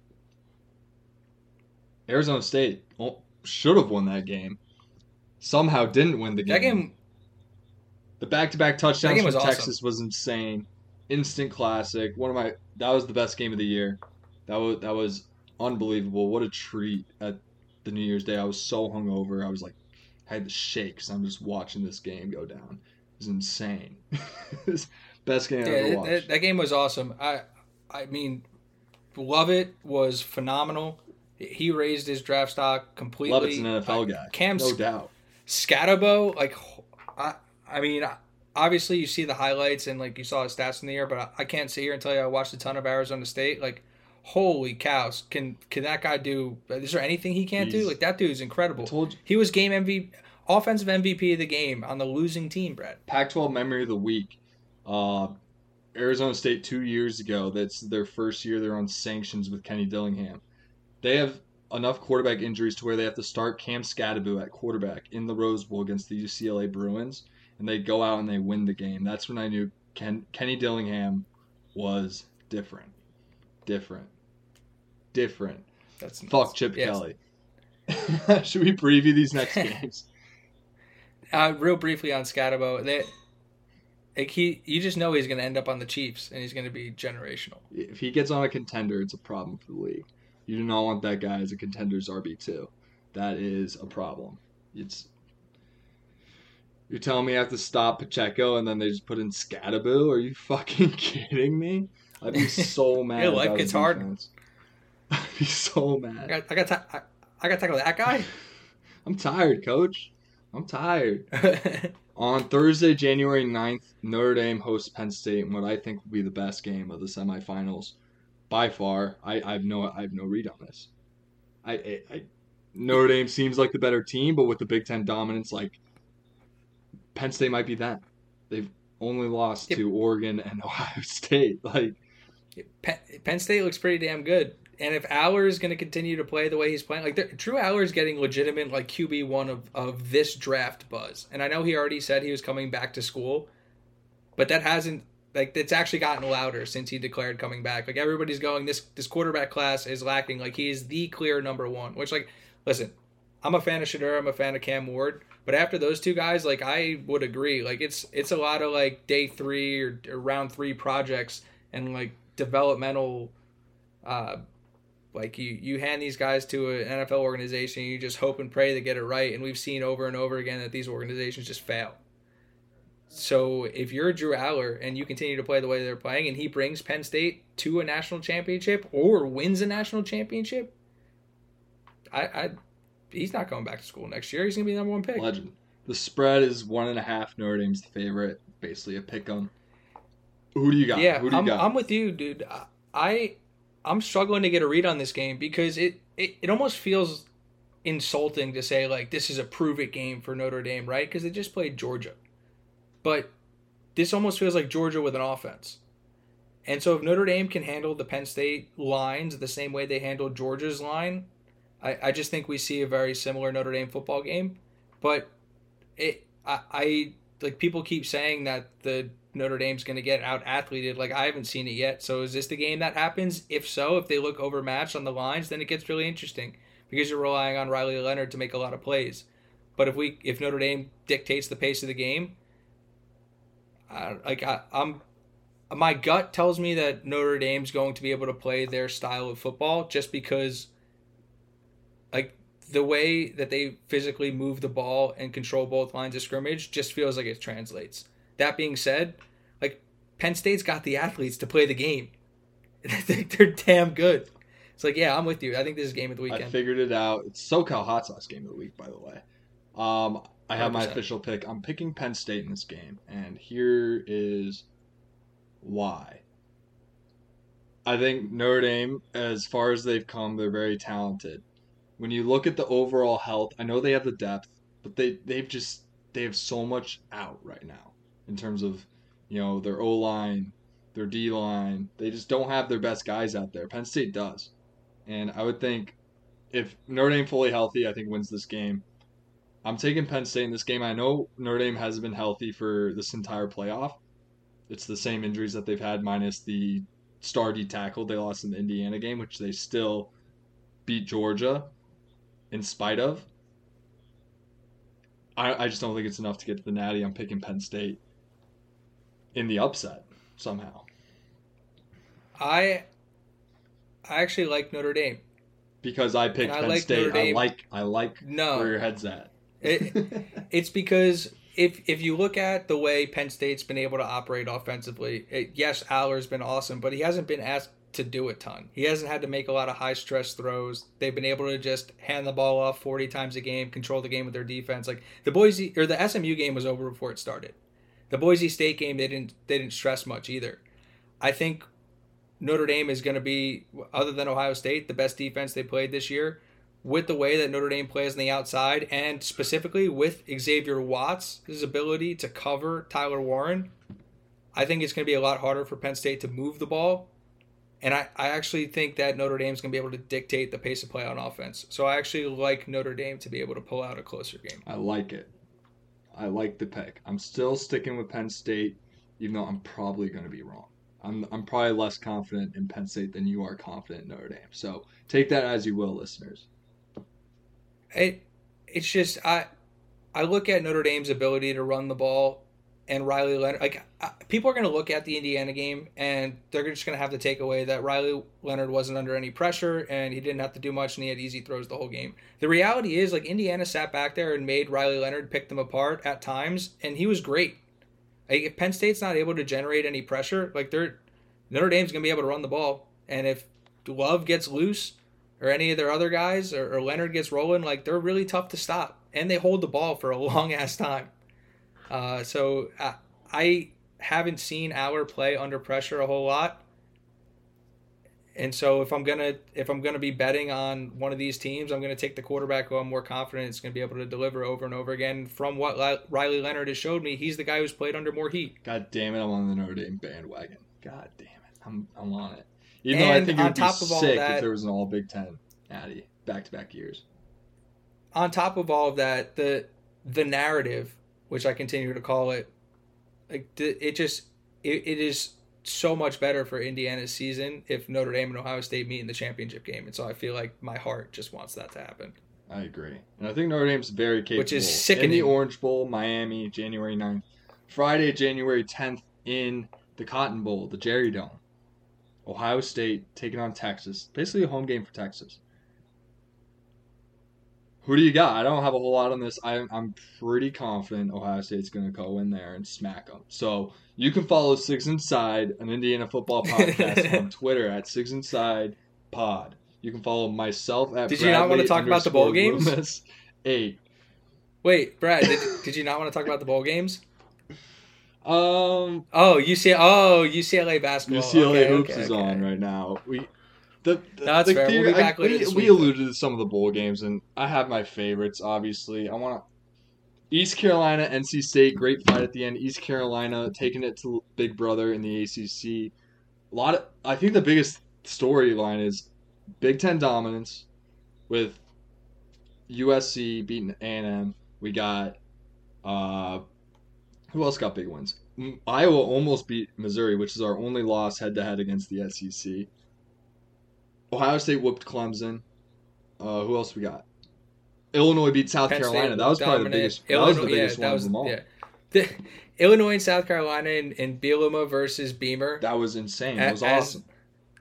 Arizona State should have won that game. Somehow didn't win the game. That game the back-to-back touchdowns from was Texas awesome. was insane. Instant classic. One of my that was the best game of the year. That was that was unbelievable. What a treat at the New Year's Day. I was so hungover. I was like I had the shakes. I'm just watching this game go down. It was insane. It was best game I yeah, ever watched. That, that game was awesome. I I mean Lovett was phenomenal. He raised his draft stock completely. Lovett's an N F L guy, Cam no doubt. Scatterbo, like, I, I mean, obviously you see the highlights and like you saw his stats in the year, but I, I can't sit here and tell you I watched a ton of Arizona State. Like, holy cows, can can that guy do? Is there anything he can't He's, do? Like that dude's incredible. I told you. He was game M V P, offensive M V P of the game on the losing team, Brad. Pac twelve memory of the week. Uh, Arizona State two years ago. That's their first year they're on sanctions with Kenny Dillingham. They have enough quarterback injuries to where they have to start Cam Scatterbo at quarterback in the Rose Bowl against the U C L A Bruins, and they go out and they win the game. That's when I knew Ken, Kenny Dillingham was different. Different. Different. That's nuts. Fuck Chip yes. Kelly. Should we preview these next games? Uh, real briefly on Scatterbo, they, like he, you just know he's going to end up on the Chiefs, and he's going to be generational. If he gets on a contender, it's a problem for the league. You do not want that guy as a contender's R B two. That is a problem. It's You're telling me I have to stop Pacheco and then they just put in Scatterbo? Are you fucking kidding me? I'd be so mad. Your life gets hard. I'd be so mad. I got, I got, ta- I, I got to tackle that guy. I'm tired, Coach. I'm tired. On Thursday, January ninth, Notre Dame hosts Penn State in what I think will be the best game of the semifinals. By far, I, I have no I have no read on this. I, I, I Notre Dame seems like the better team, but with the Big Ten dominance, like Penn State might be that. They've only lost yep. to Oregon and Ohio State. Like Penn, Penn State looks pretty damn good, and if Aller is going to continue to play the way he's playing, like Drew Aller is getting legitimate like Q B one of of this draft buzz. And I know he already said he was coming back to school, but that hasn't. Like, it's actually gotten louder since he declared coming back. Like, everybody's going, this this quarterback class is lacking. Like, he is the clear number one. Which, like, listen, I'm a fan of Shedeur. I'm a fan of Cam Ward. But after those two guys, like, I would agree. Like, it's it's a lot of, like, day three or, or round three projects and, like, developmental, uh, like, you, you hand these guys to an N F L organization and you just hope and pray they get it right. And we've seen over and over again that these organizations just fail. So if you're Drew Aller and you continue to play the way they're playing and he brings Penn State to a national championship or wins a national championship, I, I he's not going back to school next year. He's going to be the number one pick. Legend. The spread is one and a half. Notre Dame's the favorite. Basically a pick 'em. Who do you got? Yeah, Who do you I'm, got? I'm with you, dude. I, I'm struggling to get a read on this game because it, it, it almost feels insulting to say, like, this is a prove-it game for Notre Dame, right? Because they just played Georgia. But this almost feels like Georgia with an offense. And so if Notre Dame can handle the Penn State lines the same way they handled Georgia's line, I, I just think we see a very similar Notre Dame football game. But it, I, I like people keep saying that the Notre Dame's going to get out-athleted. Like, I haven't seen it yet. So is this the game that happens? If so, if they look overmatched on the lines, then it gets really interesting because you're relying on Riley Leonard to make a lot of plays. But if we if Notre Dame dictates the pace of the game, I, like I, I'm my gut tells me that Notre Dame's going to be able to play their style of football just because, like, the way that they physically move the ball and control both lines of scrimmage just feels like it translates. That being said, like, Penn State's got the athletes to play the game. They're damn good. It's like, yeah, I'm with you. I think this is game of the weekend. I figured it out. It's SoCal Hot Sauce game of the week, by the way. Um, I have my one hundred percent. official pick. I'm picking Penn State in this game, and here is why. I think Notre Dame, as far as they've come, they're very talented. When you look at the overall health, I know they have the depth, but they, they've just they have so much out right now in terms of, you know, their O-line, their D-line. They just don't have their best guys out there. Penn State does. And I would think if Notre Dame fully healthy, I think wins this game. I'm taking Penn State in this game. I know Notre Dame hasn't been healthy for this entire playoff. It's the same injuries that they've had minus the star D tackle they lost in the Indiana game, which they still beat Georgia in spite of. I, I just don't think it's enough to get to the Natty. I'm picking Penn State in the upset somehow. I I actually like Notre Dame. Because I picked And I Penn like State. Notre I Dame. like I like No. where your head's at. It, it's because if if you look at the way Penn State's been able to operate offensively, it, yes, Aller's been awesome, but he hasn't been asked to do a ton. He hasn't had to make a lot of high stress throws. They've been able to just hand the ball off forty times a game, control the game with their defense. Like the Boise or the S M U game was over before it started. The Boise State game, they didn't they didn't stress much either. I think Notre Dame is going to be, other than Ohio State, the best defense they played this year. With the way that Notre Dame plays on the outside, and specifically with Xavier Watts' his ability to cover Tyler Warren, I think it's going to be a lot harder for Penn State to move the ball. And I, I actually think that Notre Dame's going to be able to dictate the pace of play on offense. So I actually like Notre Dame to be able to pull out a closer game. I like it. I like the pick. I'm still sticking with Penn State, even though I'm probably going to be wrong. I'm I'm probably less confident in Penn State than you are confident in Notre Dame. So take that as you will, listeners. It it's just I I look at Notre Dame's ability to run the ball and Riley Leonard. Like I, people are going to look at the Indiana game and they're just going to have to take away that Riley Leonard wasn't under any pressure and he didn't have to do much and he had easy throws the whole game. The reality is, like, Indiana sat back there and made Riley Leonard pick them apart at times, and he was great. Like, if Penn State's not able to generate any pressure, like they're Notre Dame's going to be able to run the ball, and if Love gets loose, or any of their other guys, or, or Leonard gets rolling, like, they're really tough to stop. And they hold the ball for a long-ass time. Uh, so I, I haven't seen Aller play under pressure a whole lot. And so if I'm gonna if I'm gonna be betting on one of these teams, I'm gonna take the quarterback who I'm more confident is gonna be able to deliver over and over again. From what Riley Leonard has showed me, he's the guy who's played under more heat. God damn it, I'm on the Notre Dame bandwagon. God damn it, I'm I'm on it. Even and though I think it on would be top of all sick that, if there was an all Big Ten Natty back-to-back years. On top of all of that, the the narrative, which I continue to call it, like it just it, it is so much better for Indiana's season if Notre Dame and Ohio State meet in the championship game. And so I feel like my heart just wants that to happen. I agree. And I think Notre Dame's very capable. Which is sickening. In the Orange Bowl, Miami, January ninth. Friday, January tenth in the Cotton Bowl, the Jerry Dome. Ohio State taking on Texas. Basically a home game for Texas. Who do you got? I don't have a whole lot on this. I, I'm pretty confident Ohio State's going to go in there and smack them. So you can follow Six Inside, an Indiana football podcast, on Twitter at Six Inside Pod. You can follow myself at Did you not want to Bradley talk about the bowl underscore games? Loomis eight. Wait, Brad, did, did you not want to talk about the bowl games? Um, Oh, U C L A. Oh, U C L A basketball. U C L A Okay, hoops okay, is okay. on right now. We the, the That's the fair. We'll be theory- back I- later we, this we week, alluded to some of the bowl games, and I have my favorites. Obviously, I want to East Carolina, N C State, great fight at the end. East Carolina taking it to Big Brother in the A C C. A lot of I think the biggest storyline is Big Ten dominance with U S C beating A and M. We got uh, who else got big wins? Mm, Iowa almost beat Missouri, which is our only loss head-to-head against the S E C. Ohio State whooped Clemson. Uh, who else we got? Illinois beat South Penn State Carolina. That was probably the dominant. biggest. That was the Illinois- biggest yeah, one that of was, them all. yeah. The, Illinois and South Carolina in, in Bielema versus Beamer. That was insane. That was as, awesome.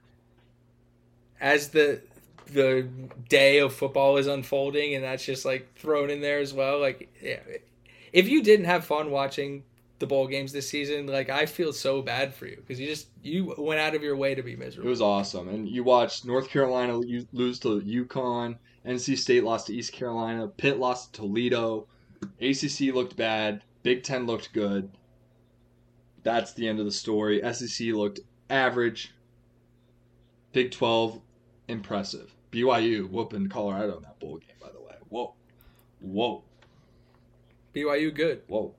As the the day of football is unfolding, and that's just like thrown in there as well. Like, yeah, if you didn't have fun watching the bowl games this season, like I feel so bad for you because you just you went out of your way to be miserable. It was awesome, and you watched North Carolina lose to UConn, N C State lost to East Carolina, Pitt lost to Toledo, A C C looked bad, Big Ten looked good. That's the end of the story. S E C looked average. Big twelve, impressive. B Y U whooping Colorado in that bowl game, by the way. Whoa. Whoa. B Y U good. Whoa.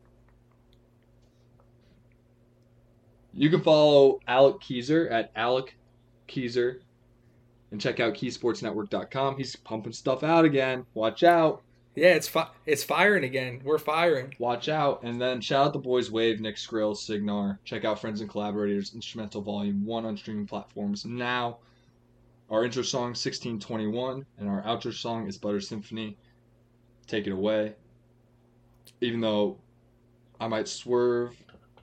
You can follow Alec Keyser at Alec Keyser and check out key sports network dot com. He's pumping stuff out again. Watch out. Yeah, it's fi- it's firing again. We're firing. Watch out. And then shout out the boys Wave, Nick Skrill, Signar. Check out Friends and Collaborators, Instrumental Volume one on streaming platforms now. Our intro song, sixteen twenty-one, and our outro song is Butter Symphony. Take it away. Even though I might swerve.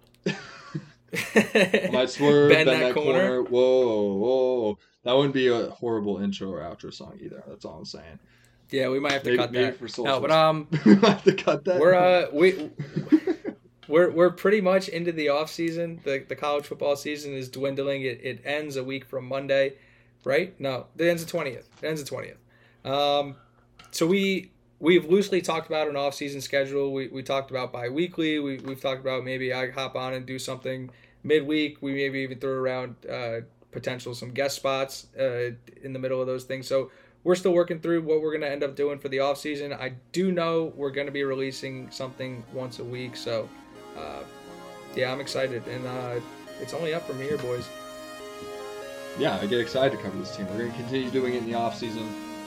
I might swerve, bend, bend that, that corner. corner. Whoa, whoa. That wouldn't be a horrible intro or outro song either. That's all I'm saying. Yeah, we might have to maybe, cut maybe that. for socials. No, but um, we might have to cut that. We're uh we we're we're pretty much into the off season. The the college football season is dwindling. It it ends a week from Monday, right? No, it ends the twentieth. It ends the twentieth. Um, so we we've loosely talked about an off season schedule. We we talked about bi-weekly. We we've talked about maybe I hop on and do something midweek. We maybe even throw around uh, potential some guest spots uh, in the middle of those things. So we're still working through what we're going to end up doing for the off season. I do know we're going to be releasing something once a week. So uh, yeah, I'm excited, and uh, it's only up from here, boys. Yeah, I get excited to cover this team. We're going to continue doing it in the off season.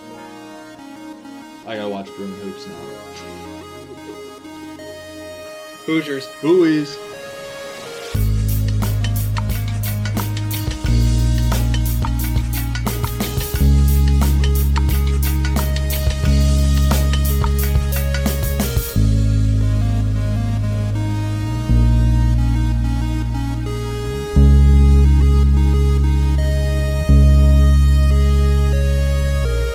I gotta watch Bruin Hoops now. Hoosiers. Hooies.